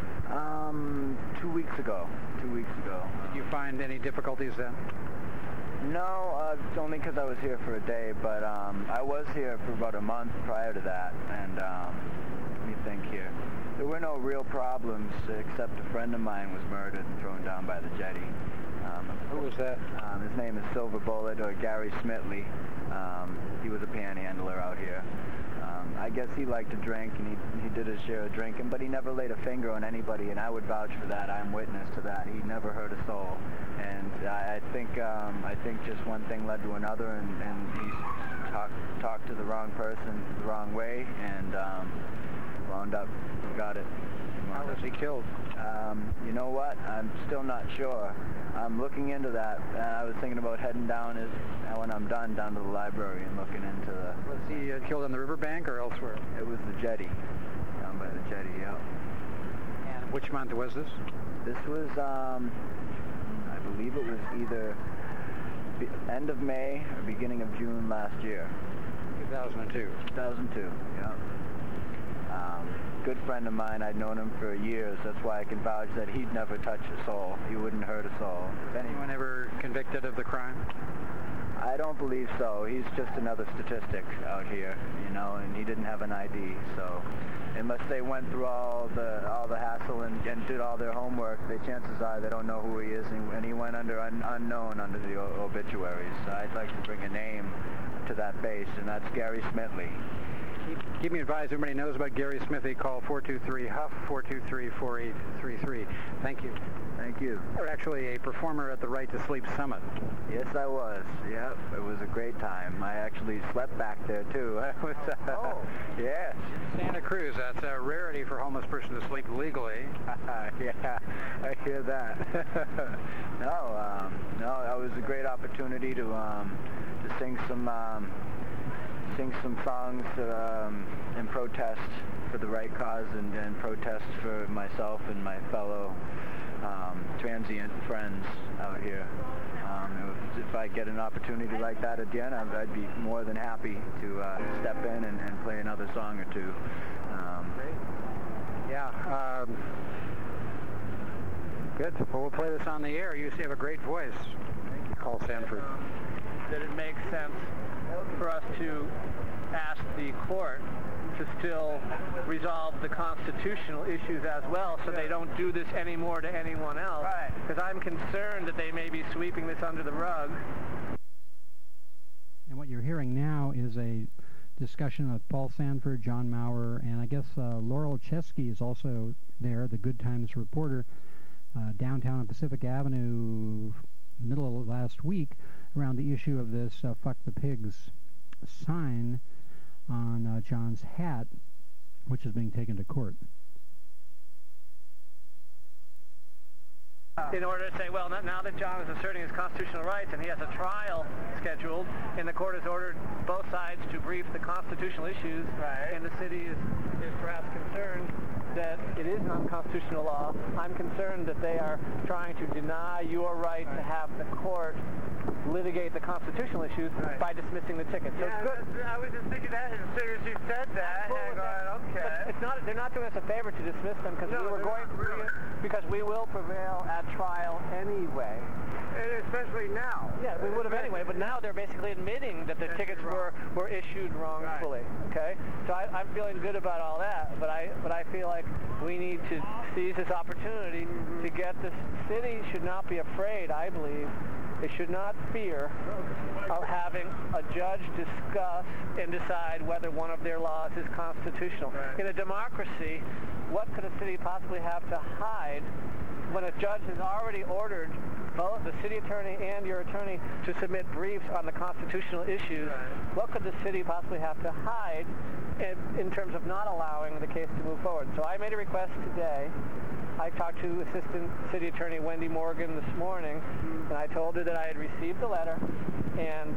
2 weeks ago. 2 weeks ago. Did you find any difficulties then? No, it's only because I was here for a day, but I was here for about a month prior to that, and let me think here. There were no real problems, except a friend of mine was murdered and thrown down by the jetty. Who was that? His name is Silver Bullet, or Gary Smitley. He was a panhandler out here. I guess he liked to drink, and he did his share of drinking, but he never laid a finger on anybody, and I would vouch for that. I'm witness to that. He never hurt a soul. And I think just one thing led to another, and he talked to the wrong person the wrong way, and wound up, got it. How was he killed? You know what? I'm still not sure. I'm looking into that, and I was thinking about heading down when I'm done down to the library and looking into the... Was he killed on the riverbank or elsewhere? It was the jetty, down by the jetty, yeah. And which month was this? This was, I believe it was either end of May or beginning of June last year. 2002. 2002, yeah. Good friend of mine, I'd known him for years. That's why I can vouch that he'd never touch a soul. He wouldn't hurt a soul. Was anyone ever convicted of the crime? I don't believe so. He's just another statistic out here, you know, and he didn't have an ID, so unless they went through all the hassle and did all their homework, the chances are they don't know who he is, and he went under unknown under the obituaries. So I'd like to bring a name to that base, and that's Gary Smithley. Keep me advised, everybody knows about Gary Smithley. Call 423-HUFF, 423-4833. Thank you. Thank you. You were actually a performer at the Right to Sleep Summit. Yes, I was. Yep, it was a great time. I actually slept back there, too. Yes. Santa Cruz, that's a rarity for a homeless person to sleep legally. Yeah, I hear that. No, that was a great opportunity to sing some songs in protest for the right cause and protest for myself and my fellow transient friends out here. If I get an opportunity like that again, I'd be more than happy to step in and play another song or two. Good. Well, we'll play this on the air. You have a great voice. Thank you. Call Sanford. That it makes sense for us to ask the court to still resolve the constitutional issues as well, so they don't do this anymore to anyone else. Because I'm concerned that they may be sweeping this under the rug. And what you're hearing now is a discussion with Paul Sanford, John Maurer, and I guess Laurel Chesky is also there, the Good Times reporter, downtown on Pacific Avenue, middle of last week, around the issue of this Fuck the Pigs sign on John's hat, which is being taken to court. In order to say, well, now that John is asserting his constitutional rights and he has a trial scheduled, and the court has ordered both sides to brief the constitutional issues, and the city is perhaps concerned that it is an unconstitutional law, I'm concerned that they are trying to deny your right to have the court litigate the constitutional issues by dismissing the ticket. So it's good. I was just thinking that as soon as you said that. Okay. But they're not doing us a favor to dismiss them because because we will prevail at trial anyway. And especially now. Yeah, we would have anyway, but now they're basically admitting that the tickets were issued wrongfully. Okay? So I'm feeling good about all that, but I feel like we need to seize this opportunity to get the city should not be afraid, I believe. They should not fear of having a judge discuss and decide whether one of their laws is constitutional. In a democracy, what could a city possibly have to hide when a judge has already ordered both the city attorney and your attorney to submit briefs on the constitutional issues? What could the city possibly have to hide in terms of not allowing the case to move forward? So I made a request today. I talked to Assistant City Attorney Wendy Morgan this morning, and I told her that I had received the letter and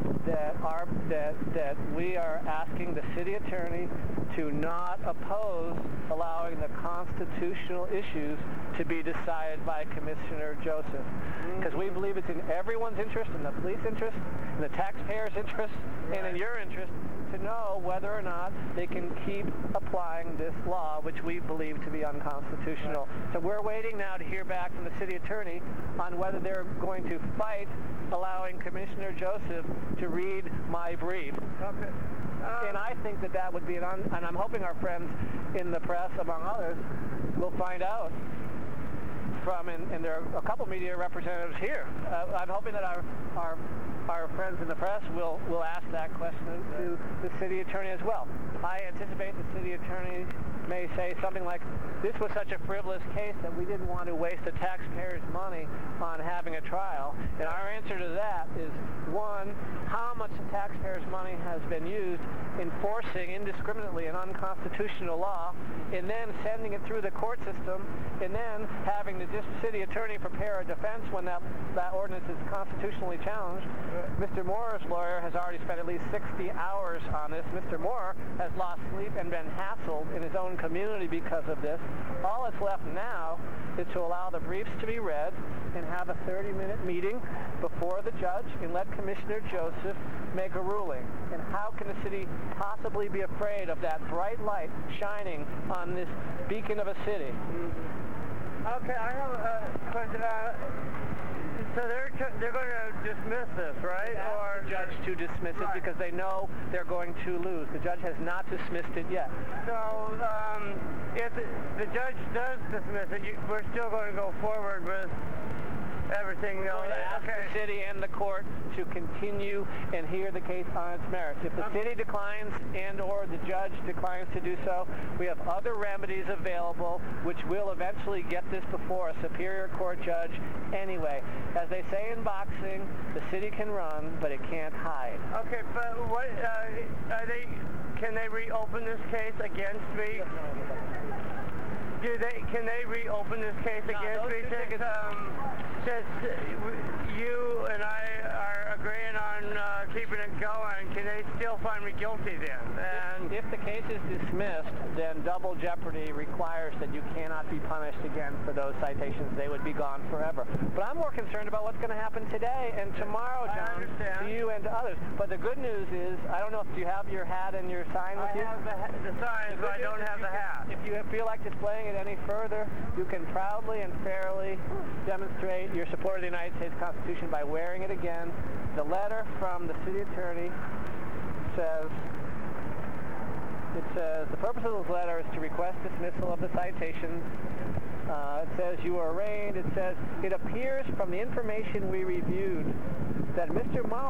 that we are asking the city attorney to not oppose allowing the constitutional issues to be decided by Commissioner Joseph. Because we believe it's in everyone's interest, in the police interest, in the taxpayers' interest, and in your interest, to know whether or not they can keep applying this law, which we believe to be unconstitutional. So we're waiting now to hear back from the city attorney on whether they're going to fight allowing Commissioner Joseph to read my brief. Okay. And I think that would be and I'm hoping our friends in the press, among others, will find out from, and there are a couple media representatives here. I'm hoping that our friends in the press will ask that question to the city attorney as well. I anticipate the city attorney may say something like, this was such a frivolous case that we didn't want to waste the taxpayers' money on having a trial. And our answer to that is, one, how much the taxpayers' money has been used, enforcing indiscriminately an unconstitutional law, and then sending it through the court system, and then having the city attorney prepare a defense when that ordinance is constitutionally challenged. Mr. Moore's lawyer has already spent at least 60 hours on this. Mr. Moore has lost sleep and been hassled in his own community because of this. All that's left now is to allow the briefs to be read and have a 30-minute meeting before the judge and let Commissioner Joseph make a ruling. And how can the city possibly be afraid of that bright light shining on this beacon of a city? Okay, I have a question. So they're going to dismiss this, right? Or the judge to dismiss it because they know they're going to lose. The judge has not dismissed it yet. So if the judge does dismiss it, we're still going to go forward with everything. We're going to ask the city and the court to continue and hear the case on its merits. If the city declines and or the judge declines to do so, we have other remedies available which will eventually get this before a superior court judge anyway. As they say in boxing, the city can run, but it can't hide. Okay, but what can they reopen this case against me? Can they reopen this case against me? Since you and I are agreeing on keeping it going, can they still find me guilty then? And if the case is dismissed, then double jeopardy requires that you cannot be punished again for those citations. They would be gone forever. But I'm more concerned about what's going to happen today and tomorrow, John, to you and to others. But the good news is, I don't know if you have your hat and your sign with you? I have the sign, but I don't have the hat. If you feel like displaying it any further, you can proudly and fairly demonstrate your support of the United States Constitution by wearing it again. The letter from the city attorney says, the purpose of this letter is to request dismissal of the citations. It says you are arraigned. It says, it appears from the information we reviewed that Mr. Maurer, ...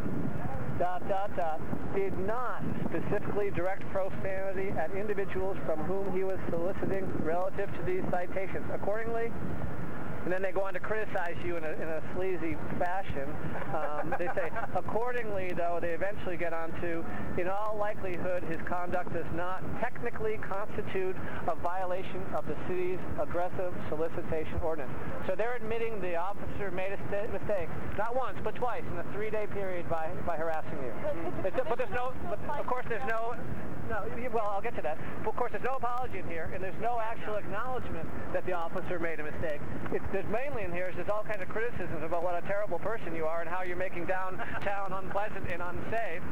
did not specifically direct profanity at individuals from whom he was soliciting relative to these citations. Accordingly, and then they go on to criticize you in a sleazy fashion. They say, accordingly, though, they eventually get on to, in all likelihood, his conduct does not technically constitute a violation of the city's aggressive solicitation ordinance. So they're admitting the officer made a mistake, not once, but twice in a 3-day period by harassing you. But there's no, of course, there's no, well, I'll get to that. But of course, there's no apology in here, and there's no actual acknowledgement that the officer made a mistake. There's mainly in here is there's all kinds of criticisms about what a terrible person you are and how you're making downtown unpleasant and unsafe.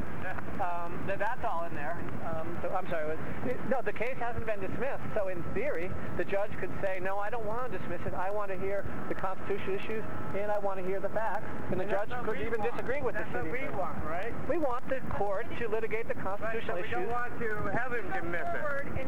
That's all in there. So I'm sorry. No, the case hasn't been dismissed. So in theory, the judge could say, no, I don't want to dismiss it. I want to hear the constitutional issues and I want to hear the facts. And the judge could even disagree with the city. That's what we want, right? We want the court to litigate the constitutional issues. We don't want to have him dismiss it.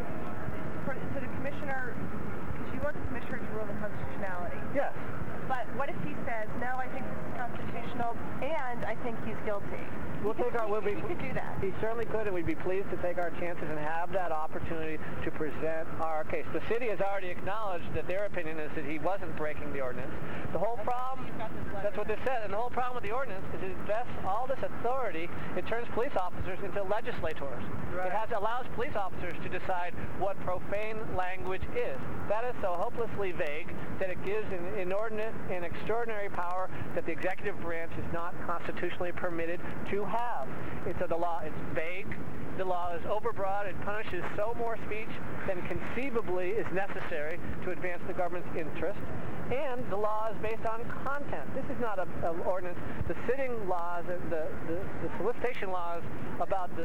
So the commissioner, because you want the commissioner to rule the constitutionality. Yes. But what if he says, no, I think this is constitutional, and I think he's guilty? He could do that. He certainly could, and we'd be pleased to take our chances and have that opportunity to present our case. The city has already acknowledged that their opinion is that he wasn't breaking the ordinance. The whole problem, that's what they said, and the whole problem with the ordinance is it invests all this authority, it turns police officers into legislators. Right. It allows police officers to decide what profane language is. That is so hopelessly vague that it gives an inordinate and extraordinary power that the executive branch is not constitutionally permitted to have. So the law is vague, the law is overbroad, it punishes so more speech than conceivably is necessary to advance the government's interest, and the law is based on content. This is not an ordinance. The sitting laws, the solicitation laws about the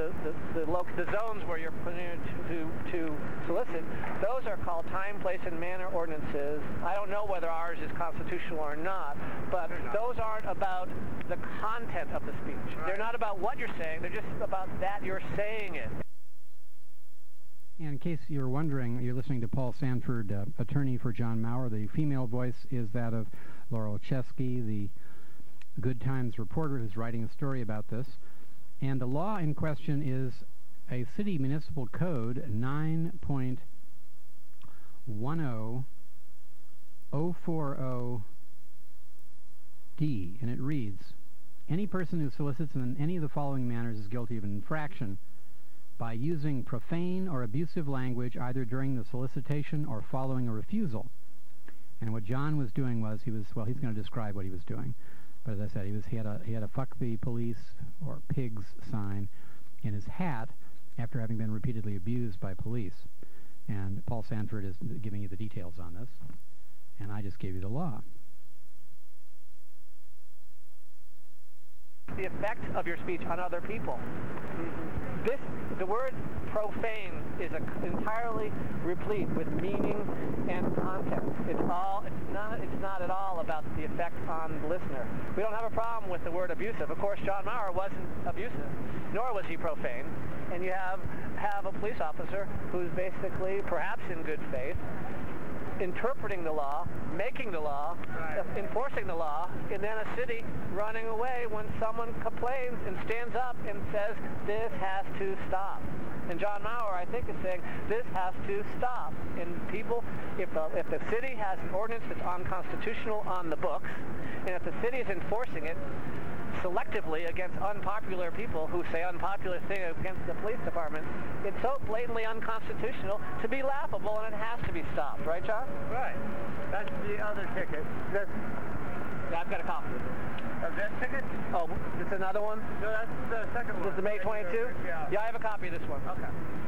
zones where you're putting it to solicit, those are called time, place, and manner ordinances. I don't know whether ours is constitutional or not, but those aren't about the content of the speech. Right. They're not about what you're saying. They're just about that you're saying it. And in case you're wondering, you're listening to Paul Sanford, attorney for John Maurer. The female voice is that of Laurel Chesky, the Good Times reporter who's writing a story about this. And the law in question is a city municipal code 9.10040D, and it reads, Any person who solicits in any of the following manners is guilty of an infraction by using profane or abusive language either during the solicitation or following a refusal. And what John was doing was he's going to describe what he was doing. But as I said, he had a "fuck the police" or "pigs" sign in his hat after having been repeatedly abused by police. And Paul Sanford is giving you the details on this, and I just gave you the law. The effect of your speech on other people. The word profane is entirely replete with meaning and context. It's not at all about the effect on the listener. We don't have a problem with the word abusive. Of course, John Maurer wasn't abusive, nor was he profane. And you have a police officer who's basically, perhaps in good faith, interpreting the law, making the law, enforcing the law, and then a city running away when someone complains and stands up and says, this has to stop. And John Maurer, I think, is saying, this has to stop. And people, if the city has an ordinance that's unconstitutional on the books, and if the city is enforcing it selectively against unpopular people who say unpopular things against the police department, it's so blatantly unconstitutional to be laughable, and it has to be stopped. Right, John? Right. That's the other ticket. I've got a copy of it. Of that ticket? Oh, it's another one? No, that's the second one. This is the May 22? Yeah, I have a copy of this one. Okay.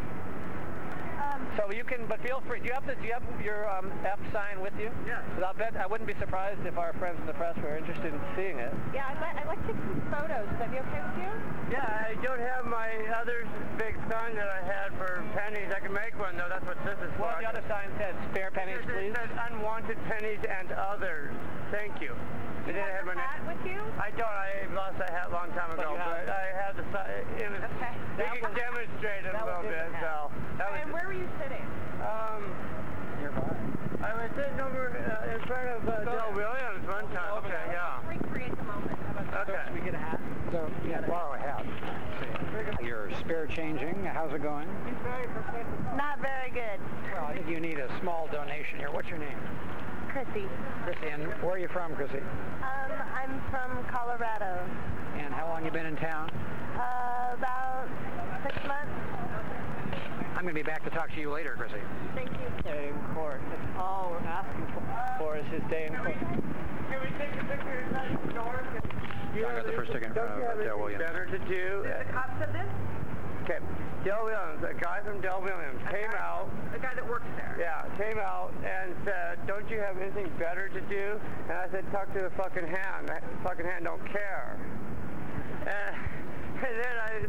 So you can, but feel free. Do you have your F sign with you? Yeah. Because I'll bet I wouldn't be surprised if our friends in the press were interested in seeing it. Yeah, I'd like to take some photos. Would that be okay with you? Yeah, I don't have my other big sign that I had for pennies. I can make one, though. That's what this is for. Well, the other sign said, spare pennies, please. It says unwanted pennies and others. Thank you. Do you have your hat with you? I don't. I lost that hat a long time ago, but I had the sign. It was, okay. They can demonstrate it a little bit. So. And where were you sitting? Nearby. I was sitting over in front of Del Williams one time. Okay, yeah. Recreate the moment. Okay. Should we get a hat? So, yeah, borrow a hat. You're spare changing. How's it going? Not very good. Well, I think you need a small donation here. What's your name? Chrissy. Chrissy, and where are you from, Chrissy? I'm from Colorado. And how long you been in town? About 6 months. I'm going to be back to talk to you later, Chrissy. Thank you. Day in court. That's all we're asking for is his day in court. Can we take a picture inside the door? I got the first ticket from Del Williams. Better to do. The cop said this? Okay. Del Williams, a guy from Del Williams, came out. The guy that works there. Yeah, came out and said, don't you have anything better to do? And I said, talk to the fucking hand. The fucking hand don't care. And then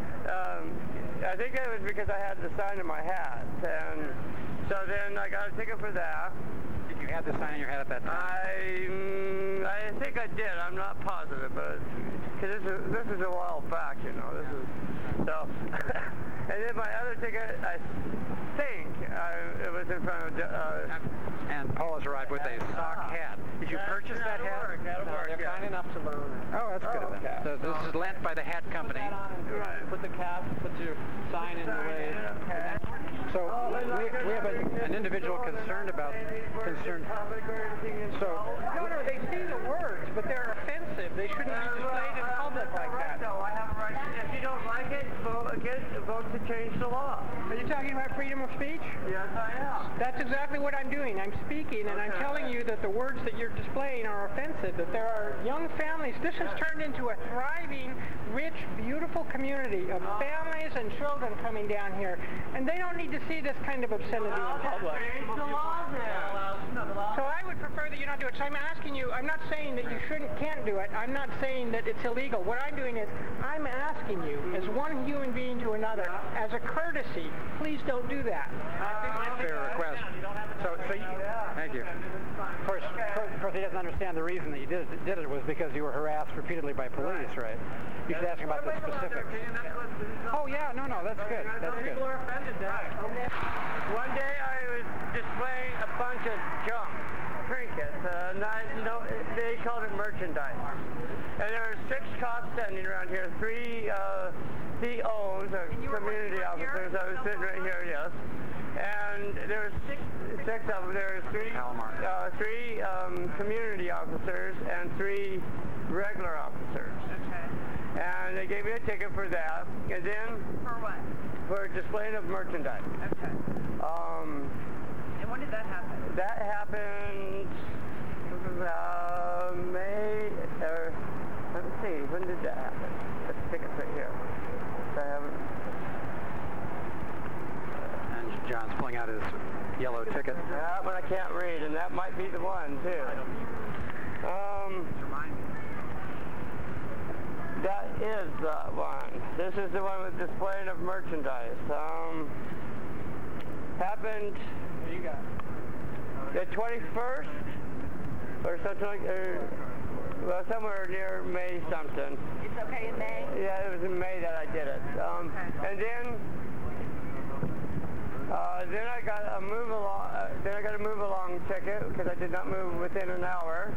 I think it was because I had the sign in my hat. And so then I got a ticket for that. Did you have the sign in your hat at that time? I think I did. I'm not positive, but because this is a while back, you know. This is so. And then my other ticket, I think it was in front of. And Paul has arrived with a sock hat. Did you purchase that hat? They're kind enough to loan it. Oh, that's good of them. Okay. So this is lent by the hat company. Right. Put the cap, put your sign in the way. So we have an individual concerned about So no, they see the words, but they're offensive. They shouldn't be displayed in public like that. No, I have a right. If you don't like it, vote to change the law. Are you talking about freedom of speech? Yes, I am. That's exactly what I'm doing. I'm speaking, and I'm telling you that the words that you're displaying are offensive, that there are young families. This has turned into a thriving, rich, beautiful community of families and children coming down here, and they don't need to see this kind of obscenity in public. Change the law then. So I would prefer that you not do it. So I'm asking you, I'm not saying that you can't do it. I'm not saying that it's illegal. What I'm doing is I'm asking you, as one human being to another, as a courtesy, please don't do that. Fair request. So thank you. Of course, he doesn't understand the reason that you did it was because you were harassed repeatedly by police, right? You should ask him about the specifics. Oh, yeah, no, that's good. That's good. People are offended then. One day I was displaying a bunch of junk, trinkets, they called it merchandise. And there were 6 cops standing around here, 3 COs, or community officers. I was sitting right here, yes. And there were 6 of them. There were 3 community officers and 3 regular officers. And they gave me a ticket for that. And then... For what? For displaying of merchandise. Okay. And when did that happen? That happened May, or let's see, when did that happen? The ticket's right here. I haven't... And John's pulling out his yellow ticket. That one I can't read, and that might be the one, too. That is the one. This is the one with displaying of merchandise. Happened... What do you got? The 21st, or something like, well, somewhere near May something. It's okay in May? Yeah, it was in May that I did it. And then I got a move along. Then I got a move along ticket because I did not move within an hour.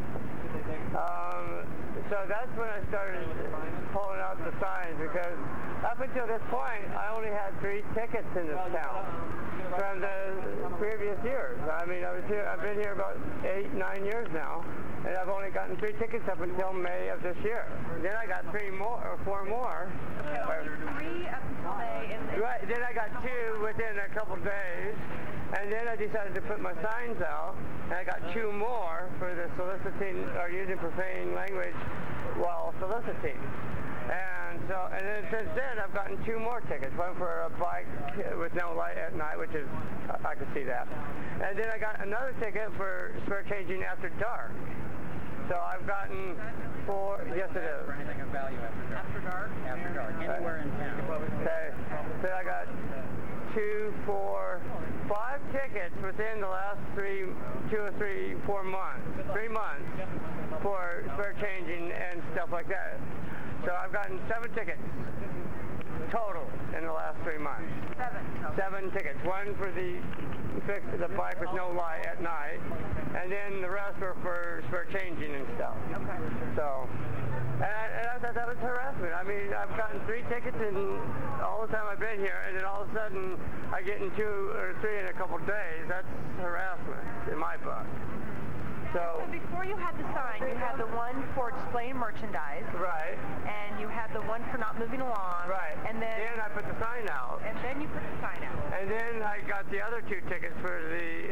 So that's when I started pulling out the signs, because up until this point I only had 3 tickets in this town from the previous years. I mean, I've been here about 8, 9 years now, and I've only gotten 3 tickets up until May of this year. Then I got 4 more. Okay, only 3 up until May. Right. Then I got 2 within a couple days, and then I decided to put my signs out, and I got 2 more for the soliciting or using profane language while soliciting. And then since then I've gotten 2 more tickets. One for a bike with no light at night, which is, I could see that. And then I got another ticket for spare changing after dark. So I've gotten 4, yes it is. For anything of value after dark? After dark, anywhere in town. Okay, so I got 2, 4, 5 tickets within the last 4 months. 3 months for spare changing and stuff like that. So I've gotten 7 tickets total in the last 3 months. 7 tickets. One for the bike with no light at night, and then the rest were for spare changing and stuff. Okay. So, and I thought that was harassment. I mean, I've gotten 3 tickets in all the time I've been here, and then all of a sudden I get in 2 or 3 in a couple days. That's harassment in my book. So before you had the sign, you had the one for displaying merchandise. Right. And you had the one for not moving along. Right. And then I put the sign out. And then you put the sign out. And then I got the other 2 tickets for the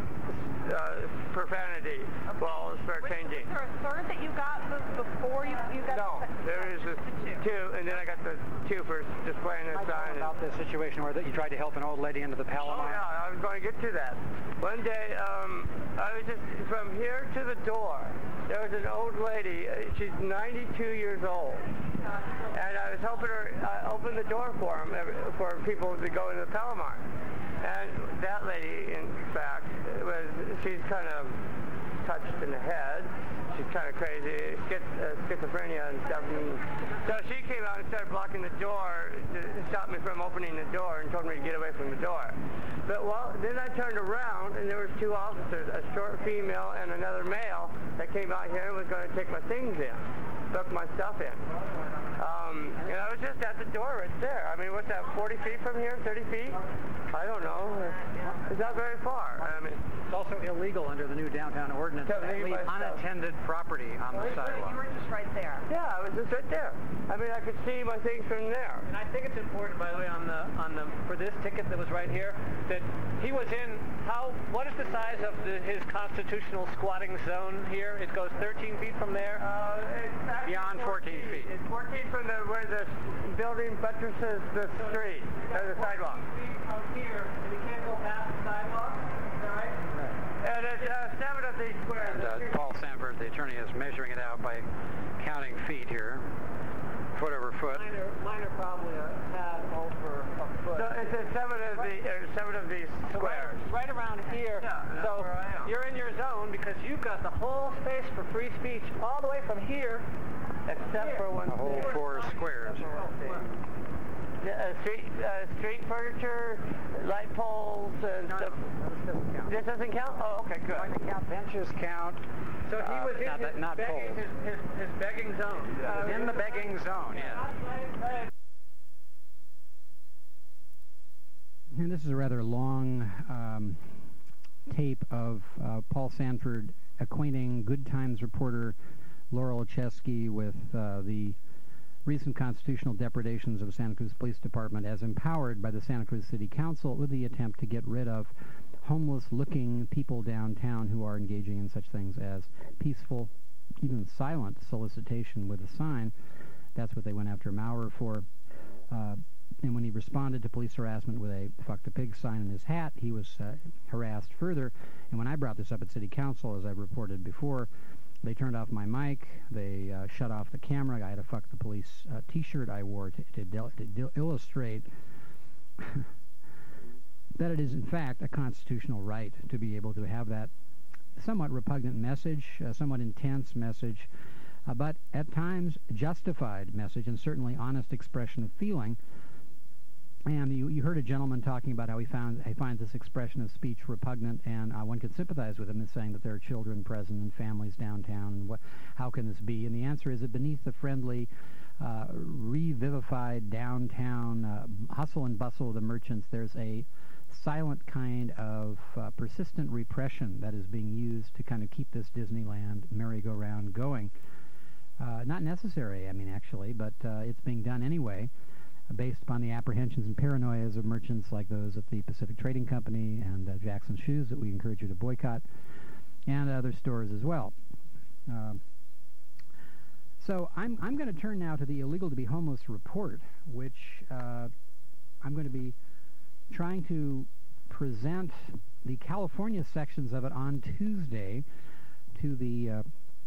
profanity while spare changing. Was there a third that you got before you got? No, there is 2, and then I got the 2 for displaying the sign. About the situation where you tried to help an old lady into the Palomar. Oh yeah, I was going to get to that. One day, I was just from here to the door. There was an old lady. She's 92 years old, and I was helping her open the door for people to go into the Palomar. And that lady, in fact, she's kind of touched in the head. She's kind of crazy, schizophrenia and stuff. And so she came out and started blocking the door to stop me from opening the door and told me to get away from the door. But then I turned around and there was 2 officers, a short female and another male, that came out here and was going to take my things in, took my stuff in. And I was just at the door right there. I mean, what's that, 40 feet from here, 30 feet? I don't know. It's not very far. I mean, it's also illegal under the new downtown ordinance to leave unattended property on the sidewalk. You were just right there. Yeah, I was just right there. I mean, I could see my things from there. And I think it's important, by the way, for this ticket that was right here, that he was in. What is the size of his constitutional squatting zone here? It goes 13 feet from there. Beyond 14 feet. It's 14 from where the building buttresses the street, or the sidewalk. From here, and you can't go past the sidewalk. Is that right? And it's 7 of these squares. And Paul Sanford, the attorney, is measuring it out by counting feet here, foot over foot. Mine are probably a tad over a foot. So it's 7 of these squares. Right around here. Yeah, so you're in your zone because you've got the whole space for free speech all the way from here, except for one. The whole 4 squares. Street furniture, light poles, and stuff. This doesn't count? Oh, okay, good. Benches count. So he was in his begging zone. In the begging zone, yeah. And this is a rather long tape of Paul Sanford acquainting Good Times reporter Laurel Chesky with the recent constitutional depredations of the Santa Cruz Police Department as empowered by the Santa Cruz City Council with the attempt to get rid of homeless-looking people downtown who are engaging in such things as peaceful, even silent solicitation with a sign. That's what they went after Maurer for. And when he responded to police harassment with a "fuck the pig" sign in his hat, he was harassed further. And when I brought this up at City Council, as I reported before, they turned off my mic, they shut off the camera. I had a "fuck the police" T-shirt I wore to illustrate that it is, in fact, a constitutional right to be able to have that somewhat repugnant message, somewhat intense message, but at times justified message, and certainly honest expression of feeling. And you heard a gentleman talking about how he finds this expression of speech repugnant, and one can sympathize with him in saying that there are children present and families downtown, and how can this be? And the answer is that beneath the friendly, revivified downtown hustle and bustle of the merchants, there's a silent kind of persistent repression that is being used to kind of keep this Disneyland merry-go-round going. Not necessary, I mean, actually, but it's being done anyway, based upon the apprehensions and paranoias of merchants like those at the Pacific Trading Company and Jackson Shoes that we encourage you to boycott, and other stores as well. So I'm going to turn now to the Illegal to Be Homeless report, which I'm going to be trying to present the California sections of it on Tuesday to the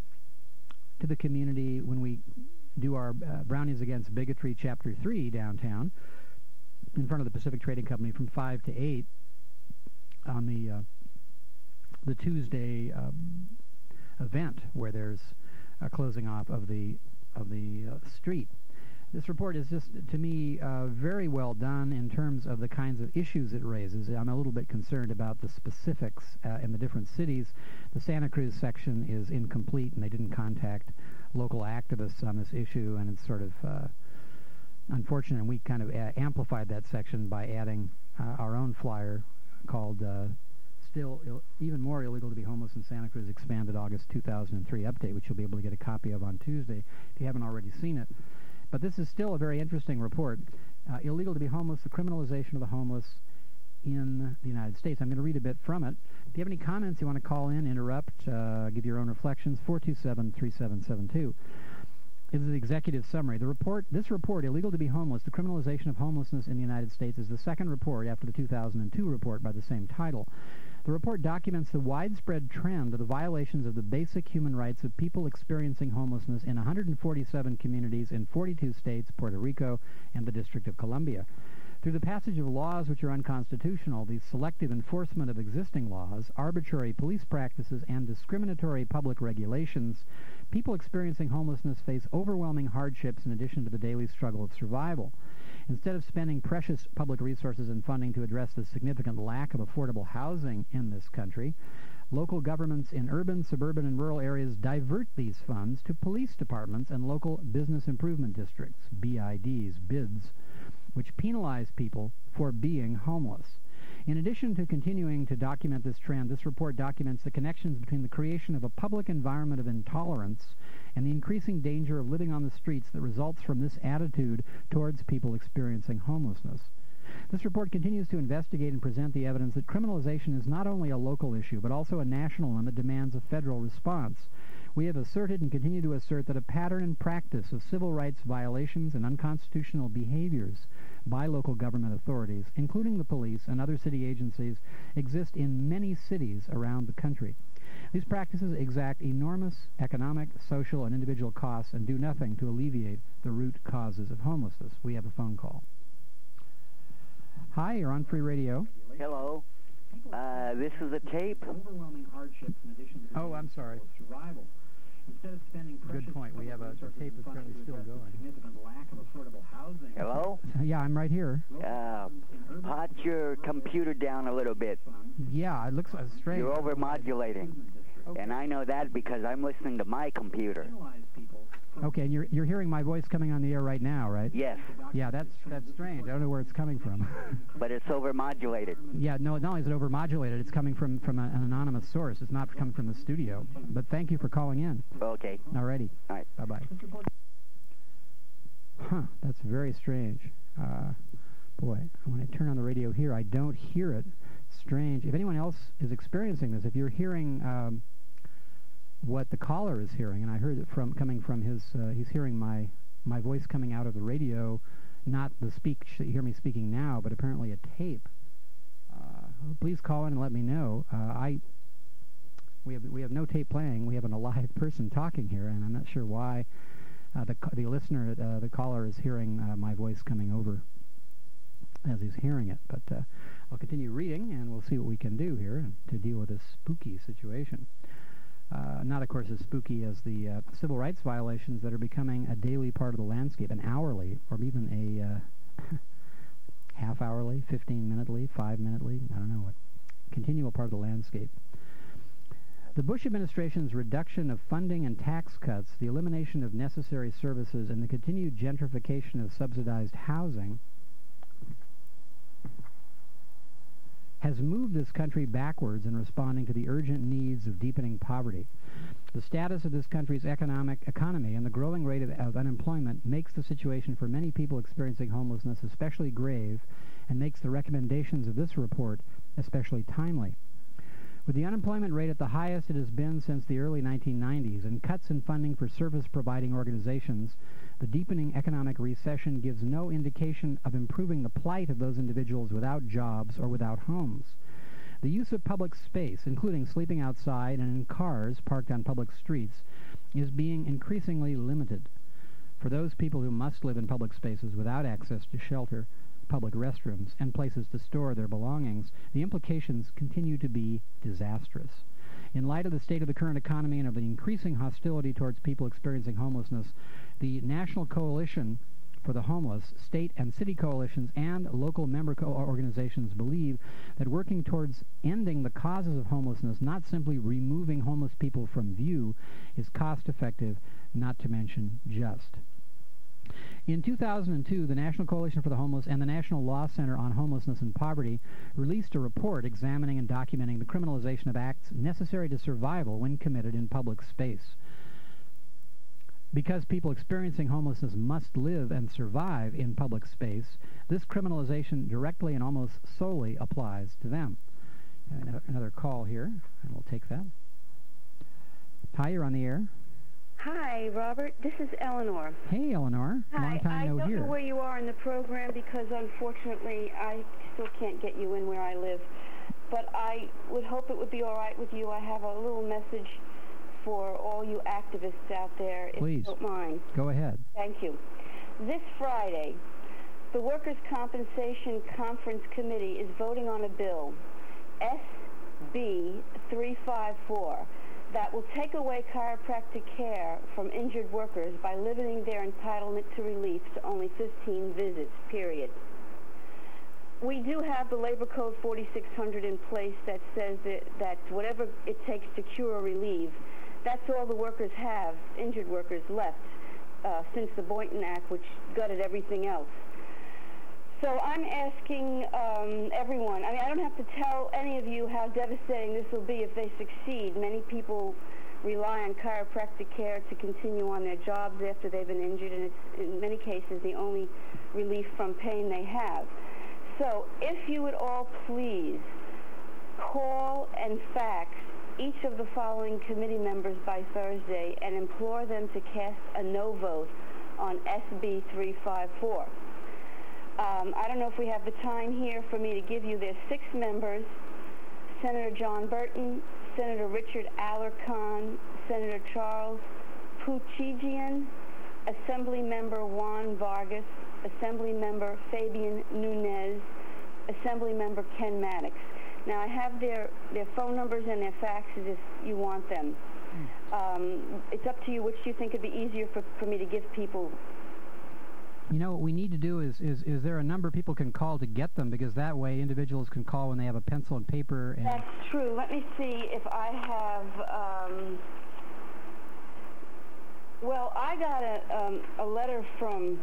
community when we do our Brownies Against Bigotry Chapter 3 downtown in front of the Pacific Trading Company from 5 to 8 on the Tuesday event where there's a closing off of the street. This report is just, to me, very well done in terms of the kinds of issues it raises. I'm a little bit concerned about the specifics in the different cities. The Santa Cruz section is incomplete, and they didn't contact local activists on this issue, and it's sort of unfortunate. And we kind of amplified that section by adding our own flyer called Even More Illegal to Be Homeless in Santa Cruz, Expanded August 2003 Update, which you'll be able to get a copy of on Tuesday if you haven't already seen it. But this is still a very interesting report. Illegal to Be Homeless, the criminalization of the homeless in the United States. I'm going to read a bit from it. If you have any comments you want to call in, interrupt, give your own reflections, 427-3772. This is the executive summary. This report, Illegal to Be Homeless, the criminalization of homelessness in the United States, is the second report after the 2002 report by the same title. The report documents the widespread trend of the violations of the basic human rights of people experiencing homelessness in 147 communities in 42 states, Puerto Rico, and the District of Columbia. Through the passage of laws which are unconstitutional, the selective enforcement of existing laws, arbitrary police practices, and discriminatory public regulations, people experiencing homelessness face overwhelming hardships in addition to the daily struggle of survival. Instead of spending precious public resources and funding to address the significant lack of affordable housing in this country, local governments in urban, suburban, and rural areas divert these funds to police departments and local business improvement districts, BIDs, which penalize people for being homeless. In addition to continuing to document this trend, this report documents the connections between the creation of a public environment of intolerance and the increasing danger of living on the streets that results from this attitude towards people experiencing homelessness. This report continues to investigate and present the evidence that criminalization is not only a local issue, but also a national one that demands a federal response. We have asserted and continue to assert that a pattern and practice of civil rights violations and unconstitutional behaviors by local government authorities, including the police and other city agencies, exist in many cities around the country. These practices exact enormous economic, social, and individual costs and do nothing to alleviate the root causes of homelessness. We have a phone call. Hi, you're on Free Radio. Hello. This is a tape. Overwhelming hardships in addition to Oh, I'm sorry. Survival. Instead of spending Good point. We have a tape that's currently still going. Significant lack of affordable housing. Hello? Yeah, I'm right here. Pot your computer down a little bit. Yeah, it looks strange. You're over-modulating. Okay. And I know that because I'm listening to my computer. Okay, and you're hearing my voice coming on the air right now, right? Yes. Yeah, that's strange. I don't know where it's coming from. But it's over-modulated. Yeah, no, not only is it over-modulated, it's coming from an anonymous source. It's not coming from the studio. But thank you for calling in. Okay. Alrighty. All right. Bye-bye. Huh, that's very strange. Boy, when I turn on the radio here, I don't hear it. Strange. If anyone else is experiencing this, if you're hearing what the caller is hearing, and I heard it coming from his, he's hearing my voice coming out of the radio, not the speech that you hear me speaking now, but apparently a tape. Please call in and let me know. We have no tape playing. We have a live person talking here, and I'm not sure why the listener, the caller, is hearing my voice coming over as he's hearing it. But I'll continue reading, and we'll see what we can do here to deal with this spooky situation. Not, of course, as spooky as the civil rights violations that are becoming a daily part of the landscape, an hourly, or even a half-hourly, 15-minutely, 5-minutely, I don't know what, continual part of the landscape. The Bush administration's reduction of funding and tax cuts, the elimination of necessary services, and the continued gentrification of subsidized housing has moved this country backwards in responding to the urgent needs of deepening poverty. The status of this country's economy and the growing rate of unemployment makes the situation for many people experiencing homelessness especially grave and makes the recommendations of this report especially timely. With the unemployment rate at the highest it has been since the early 1990s and cuts in funding for service-providing organizations, the deepening economic recession gives no indication of improving the plight of those individuals without jobs or without homes. The use of public space, including sleeping outside and in cars parked on public streets, is being increasingly limited. For those people who must live in public spaces without access to shelter, public restrooms, and places to store their belongings, the implications continue to be disastrous. In light of the state of the current economy and of the increasing hostility towards people experiencing homelessness, the National Coalition for the Homeless, state and city coalitions, and local member organizations believe that working towards ending the causes of homelessness, not simply removing homeless people from view, is cost-effective, not to mention just. In 2002, the National Coalition for the Homeless and the National Law Center on Homelessness and Poverty released a report examining and documenting the criminalization of acts necessary to survival when committed in public space. Because people experiencing homelessness must live and survive in public space, this criminalization directly and almost solely applies to them. Another call here, and we'll take that. Hi, you're on the air. Hi, Robert. This is Eleanor. Hey, Eleanor. Long time no hear. I don't know where you are in the program because, unfortunately, I still can't get you in where I live. But I would hope it would be all right with you. I have a little message for all you activists out there, if you don't mind. Go ahead. Thank you. This Friday, the Workers' Compensation Conference Committee is voting on a bill, SB 354, that will take away chiropractic care from injured workers by limiting their entitlement to relief to only 15 visits, period. We do have the Labor Code 4600 in place that says that whatever it takes to cure or relieve, that's all the workers have, injured workers, left since the Boynton Act, which gutted everything else. So I'm asking everyone, I mean, I don't have to tell any of you how devastating this will be if they succeed. Many people rely on chiropractic care to continue on their jobs after they've been injured, and it's, in many cases, the only relief from pain they have. So if you would all please call and fax each of the following committee members by Thursday and implore them to cast a no vote on SB 354. I don't know if we have the time here for me to give you. There's 6 members: Senator John Burton, Senator Richard Alarcon, Senator Charles Pouchigian, Assembly Member Juan Vargas, Assembly Member Fabian Nunez, Assembly Member Ken Maddox. Now, I have their phone numbers and their faxes if you want them. It's up to you which you think would be easier for me to give people. You know, what we need to do is there a number people can call to get them, because that way individuals can call when they have a pencil and paper. And that's true. Let me see if I have... well, I got a letter from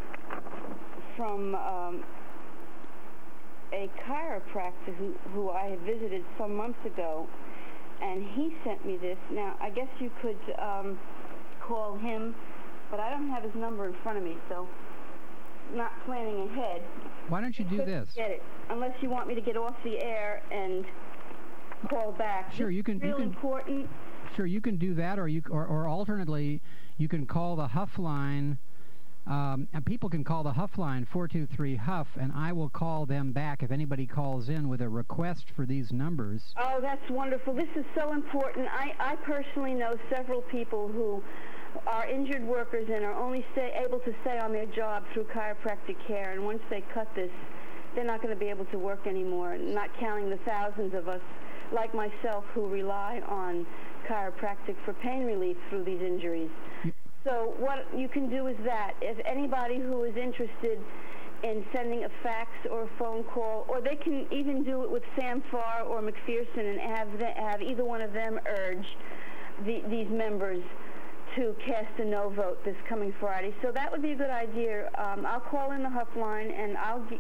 a chiropractor who I had visited some months ago, and he sent me this. Now, I guess you could call him, but I don't have his number in front of me, so not planning ahead. Why don't you do this? Get it, unless you want me to get off the air and call back. Sure, you can. Real important. Sure, you can do that, or alternately, you can call the Huff line. And people can call the Huff line 423-HUFF, and I will call them back if anybody calls in with a request for these numbers. Oh, that's wonderful. This is so important. I personally know several people who are injured workers and are only able to stay on their job through chiropractic care, and once they cut this, they're not going to be able to work anymore, not counting the thousands of us like myself who rely on chiropractic for pain relief through these injuries. So what you can do is that. If anybody who is interested in sending a fax or a phone call, or they can even do it with Sam Farr or McPherson and have either one of them urge these members to cast a no vote this coming Friday. So that would be a good idea. I'll call in the Huff line, and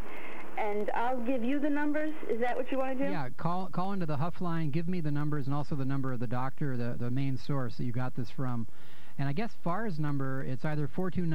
I'll give you the numbers. Is that what you want to do? Yeah, call into the Huff line, give me the numbers, and also the number of the doctor, the main source that you got this from. And I guess Farr's number, it's either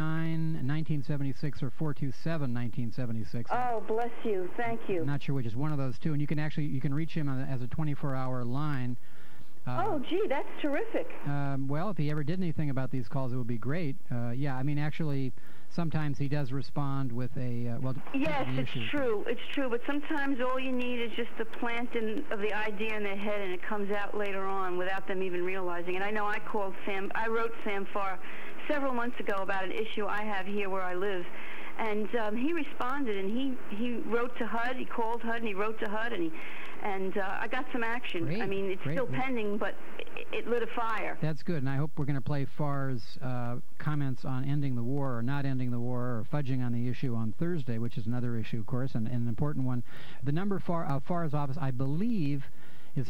429-1976 or 427-1976. Oh, bless you. Thank you. I'm not sure which is one of those two. And you can reach him as a 24-hour line. Oh, gee, that's terrific. Well, if he ever did anything about these calls, it would be great. Yeah, I mean, actually, sometimes he does respond with a, yes, it's true. It's true. But sometimes all you need is just the planting of the idea in their head, and it comes out later on without them even realizing it. I know I wrote Sam Farr several months ago about an issue I have here where I live. And he responded, and he wrote to HUD. He called HUD, and he wrote to HUD, and I got some action. Great, I mean, it's still pending, but it lit a fire. That's good, and I hope we're going to play Farr's comments on ending the war or not ending the war or fudging on the issue on Thursday, which is another issue, of course, and an important one. The number Farr's office, I believe, is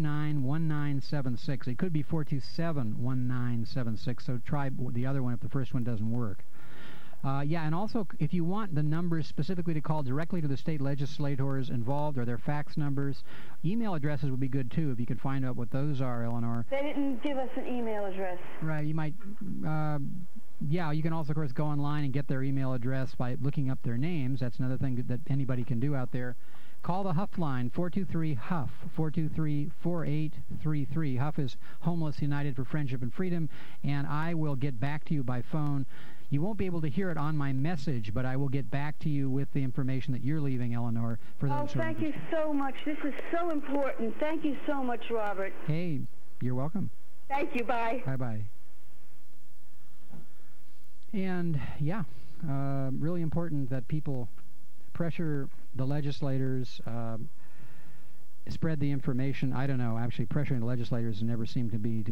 429-1976. It could be 427-1976, so try the other one if the first one doesn't work. Yeah, and also, if you want the numbers specifically to call directly to the state legislators involved or their fax numbers, email addresses would be good, too, if you could find out what those are, Eleanor. They didn't give us an email address. Right, you might... yeah, you can also, of course, go online and get their email address by looking up their names. That's another thing that anybody can do out there. Call the Huff line, 423-HUFF, 423-4833. Huff is Homeless United for Friendship and Freedom, and I will get back to you by phone. You won't be able to hear it on my message, but I will get back to you with the information that you're leaving, Eleanor. For those thank you so much. This is so important. Thank you so much, Robert. Hey, you're welcome. Thank you. Bye. Bye-bye. And, yeah, really important that people pressure the legislators, spread the information. I don't know. Actually, pressuring the legislators never seemed to be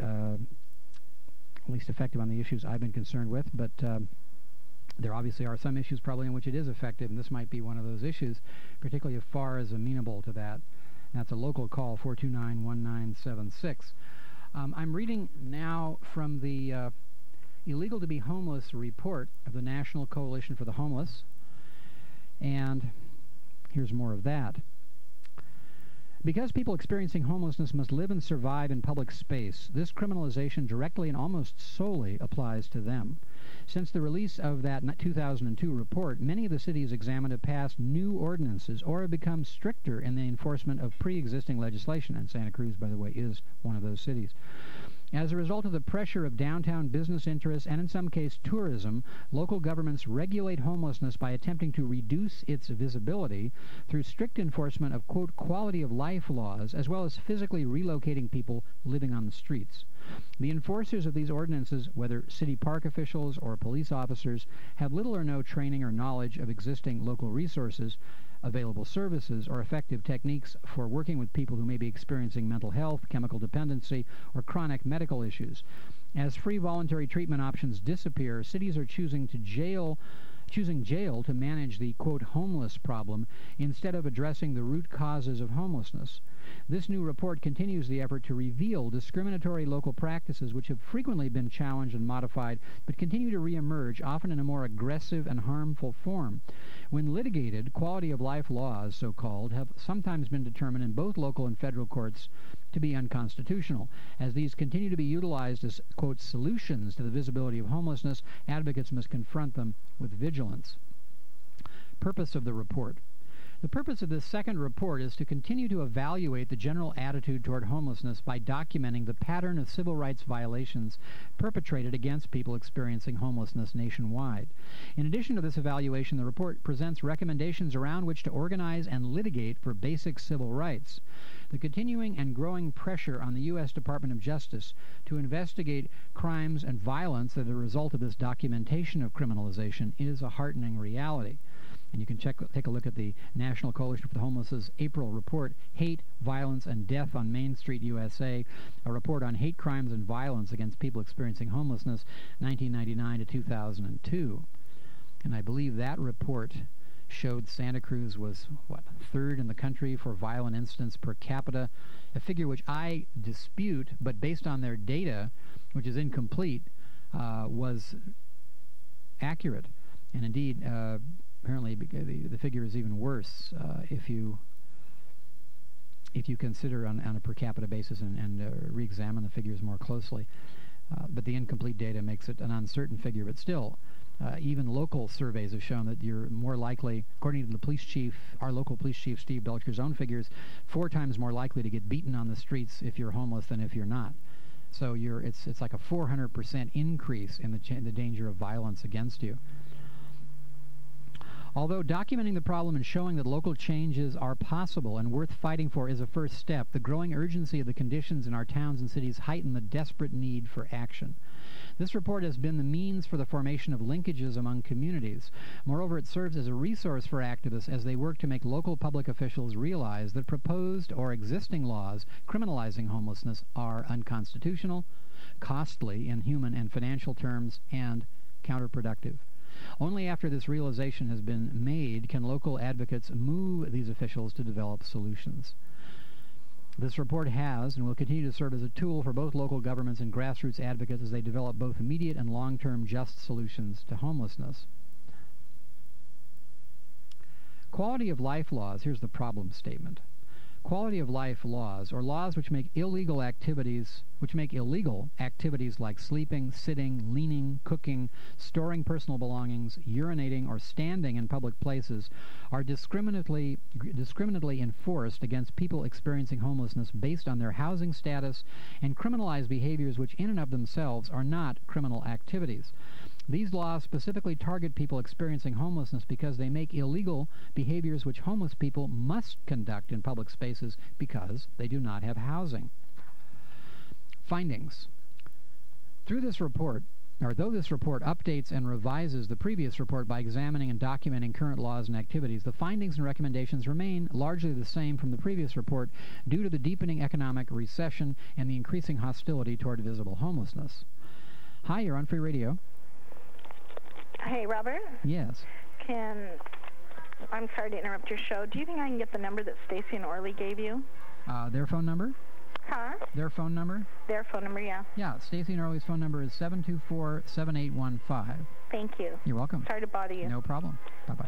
at least effective on the issues I've been concerned with, but there obviously are some issues probably in which it is effective, and this might be one of those issues, particularly if FAR is amenable to that. And that's a local call, 429-1976. I'm reading now from the Illegal to be Homeless report of the National Coalition for the Homeless, and here's more of that. Because people experiencing homelessness must live and survive in public space, this criminalization directly and almost solely applies to them. Since the release of that 2002 report, many of the cities examined have passed new ordinances or have become stricter in the enforcement of pre-existing legislation, and Santa Cruz, by the way, is one of those cities. As a result of the pressure of downtown business interests and in some case tourism, local governments regulate homelessness by attempting to reduce its visibility through strict enforcement of, quote, quality of life laws, as well as physically relocating people living on the streets. The enforcers of these ordinances, whether city park officials or police officers, have little or no training or knowledge of existing local resources, available services, or effective techniques for working with people who may be experiencing mental health, chemical dependency, or chronic medical issues. As free voluntary treatment options disappear, cities are choosing jail to manage the, quote, homeless problem instead of addressing the root causes of homelessness. This new report continues the effort to reveal discriminatory local practices which have frequently been challenged and modified, but continue to reemerge, often in a more aggressive and harmful form. When litigated, quality of life laws, so-called, have sometimes been determined in both local and federal courts to be unconstitutional. As these continue to be utilized as, quote, solutions to the visibility of homelessness, advocates must confront them with vigilance. Purpose of the report. The purpose of this second report is to continue to evaluate the general attitude toward homelessness by documenting the pattern of civil rights violations perpetrated against people experiencing homelessness nationwide. In addition to this evaluation, the report presents recommendations around which to organize and litigate for basic civil rights. The continuing and growing pressure on the U.S. Department of Justice to investigate crimes and violence that are a result of this documentation of criminalization is a heartening reality. And you can take a look at the National Coalition for the Homeless's April report, Hate, Violence, and Death on Main Street, USA, a report on hate crimes and violence against people experiencing homelessness, 1999 to 2002. And I believe that report showed Santa Cruz was, third in the country for violent incidents per capita, a figure which I dispute, but based on their data, which is incomplete, was accurate. And indeed, apparently the figure is even worse if you consider on a per capita basis and re-examine the figures more closely. But the incomplete data makes it an uncertain figure. But still, even local surveys have shown that you're more likely, according to the police chief, our local police chief, Steve Belcher's own figures, 4 times more likely to get beaten on the streets if you're homeless than if you're not. So it's like a 400% increase in the danger of violence against you. Although documenting the problem and showing that local changes are possible and worth fighting for is a first step, the growing urgency of the conditions in our towns and cities heighten the desperate need for action. This report has been the means for the formation of linkages among communities. Moreover, it serves as a resource for activists as they work to make local public officials realize that proposed or existing laws criminalizing homelessness are unconstitutional, costly in human and financial terms, and counterproductive. Only after this realization has been made can local advocates move these officials to develop solutions. This report has and will continue to serve as a tool for both local governments and grassroots advocates as they develop both immediate and long-term just solutions to homelessness. Quality of life laws, here's the problem statement. Quality of life laws, or laws which make illegal activities like sleeping, sitting, leaning, cooking, storing personal belongings, urinating, or standing in public places, are discriminately enforced against people experiencing homelessness based on their housing status and criminalize behaviors which in and of themselves are not criminal activities. These laws specifically target people experiencing homelessness because they make illegal behaviors which homeless people must conduct in public spaces because they do not have housing. Findings. Though this report updates and revises the previous report by examining and documenting current laws and activities, the findings and recommendations remain largely the same from the previous report due to the deepening economic recession and the increasing hostility toward visible homelessness. Hi, you're on Free Radio. Hey, Robert? Yes. I'm sorry to interrupt your show. Do you think I can get the number that Stacy and Orly gave you? Their phone number? Huh? Their phone number? Their phone number, yeah. Yeah, Stacy and Orly's phone number is 724-7815. Thank you. You're welcome. Sorry to bother you. No problem. Bye-bye.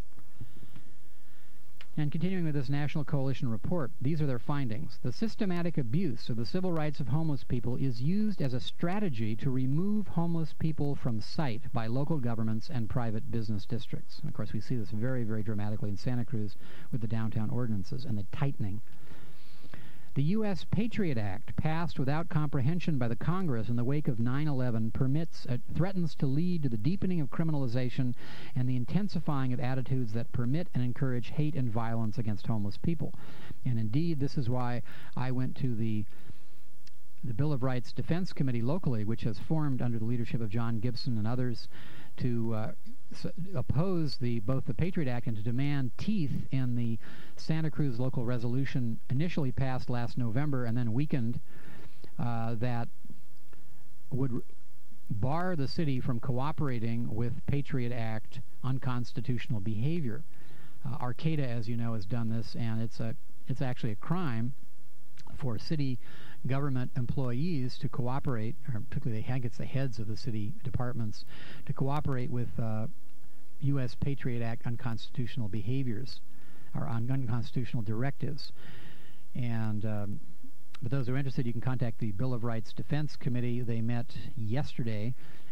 And continuing with this National Coalition report, these are their findings. The systematic abuse of the civil rights of homeless people is used as a strategy to remove homeless people from sight by local governments and private business districts. And of course, we see this very, very dramatically in Santa Cruz with the downtown ordinances and the tightening. The U.S. Patriot Act, passed without comprehension by the Congress in the wake of 9/11, threatens to lead to the deepening of criminalization and the intensifying of attitudes that permit and encourage hate and violence against homeless people. And indeed, this is why I went to the Bill of Rights Defense Committee locally, which has formed under the leadership of John Gibson and others, to oppose both the Patriot Act and to demand teeth in the Santa Cruz local resolution initially passed last November and then weakened that would bar the city from cooperating with Patriot Act unconstitutional behavior. Arcata, as you know, has done this, and it's actually a crime for city government employees to cooperate, or particularly the heads of the city departments, to cooperate with U.S. Patriot Act unconstitutional behaviors or unconstitutional directives. And but those who are interested, you can contact the Bill of Rights Defense Committee. They met yesterday,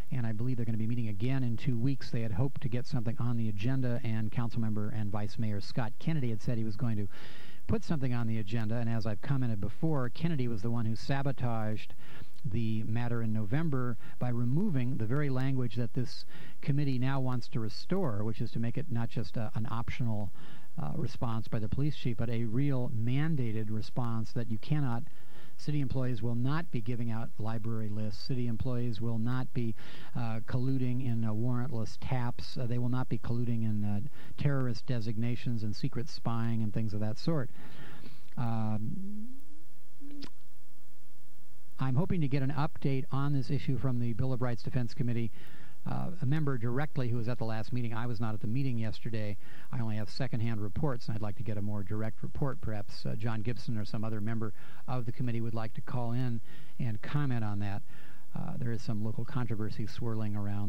and I believe they're going to be meeting again in 2 weeks. They had hoped to get something on the agenda, and Councilmember and Vice Mayor Scott Kennedy had said he was going to put something on the agenda, and as I've commented before, Kennedy was the one who sabotaged the matter in November by removing the very language that this committee now wants to restore, which is to make it not just an optional response by the police chief, but a real mandated response that you cannot. City employees will not be giving out library lists. City employees will not be colluding in warrantless taps. They will not be colluding in terrorist designations and secret spying and things of that sort. I'm hoping to get an update on this issue from the Bill of Rights Defense Committee. A member directly who was at the last meeting. I was not at the meeting yesterday. I only have secondhand reports, and I'd like to get a more direct report. Perhaps John Gibson or some other member of the committee would like to call in and comment on that. There is some local controversy swirling around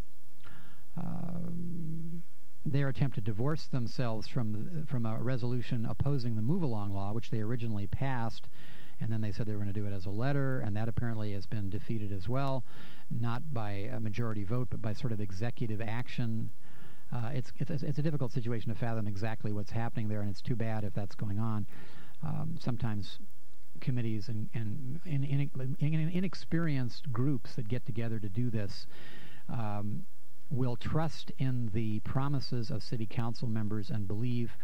their attempt to divorce themselves from a resolution opposing the move-along law, which they originally passed, and then they said they were going to do it as a letter, and that apparently has been defeated as well, not by a majority vote, but by sort of executive action. It's a difficult situation to fathom exactly what's happening there, and it's too bad if that's going on. Sometimes committees and inexperienced groups that get together to do this will trust in the promises of city council members and believe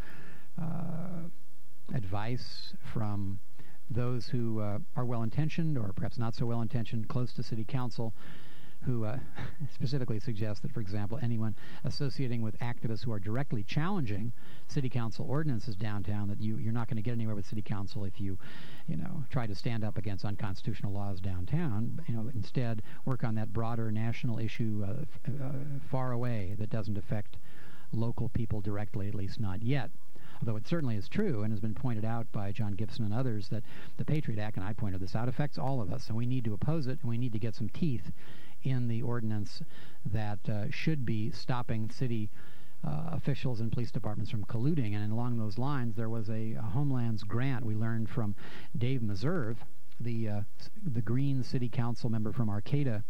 advice from those who are well-intentioned or perhaps not so well-intentioned, close to city council, who specifically suggest that, for example, anyone associating with activists who are directly challenging city council ordinances downtown, that you're not going to get anywhere with city council if you try to stand up against unconstitutional laws downtown. Instead, work on that broader national issue far away that doesn't affect local people directly, at least not yet. Although it certainly is true and has been pointed out by John Gibson and others that the Patriot Act, and I pointed this out, affects all of us, and we need to oppose it, and we need to get some teeth in the ordinance that should be stopping city officials and police departments from colluding. And along those lines, there was a Homelands grant we learned from Dave Meserve, the Green City Council member from Arcata,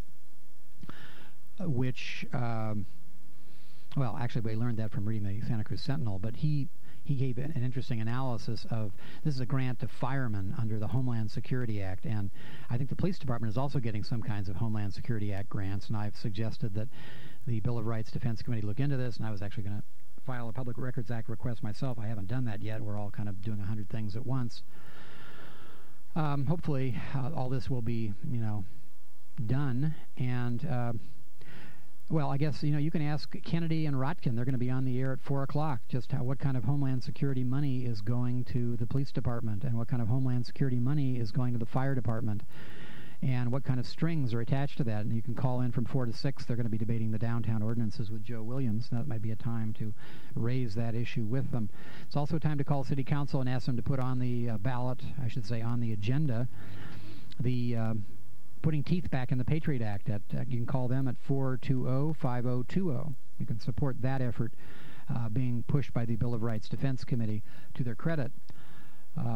which, well, actually we learned that from reading the Santa Cruz Sentinel, but he gave an interesting analysis of, this is a grant to firemen under the Homeland Security Act, and I think the police department is also getting some kinds of Homeland Security Act grants, and I've suggested that the Bill of Rights Defense Committee look into this, and I was actually going to file a Public Records Act request myself. I haven't done that yet. We're all kind of doing 100 things at once. Hopefully all this will be, done, and well, I guess, you can ask Kennedy and Rotkin. They're going to be on the air at 4 o'clock, just what kind of Homeland Security money is going to the police department, and what kind of Homeland Security money is going to the fire department, and what kind of strings are attached to that. And you can call in from 4 to 6. They're going to be debating the downtown ordinances with Joe Williams. That might be a time to raise that issue with them. It's also a time to call City Council and ask them to put on the ballot, I should say on the agenda, the putting teeth back in the Patriot Act. You can call them at 420-5020. You can support that effort being pushed by the Bill of Rights Defense Committee, to their credit.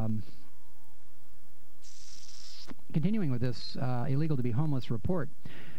Continuing with this illegal to be homeless report,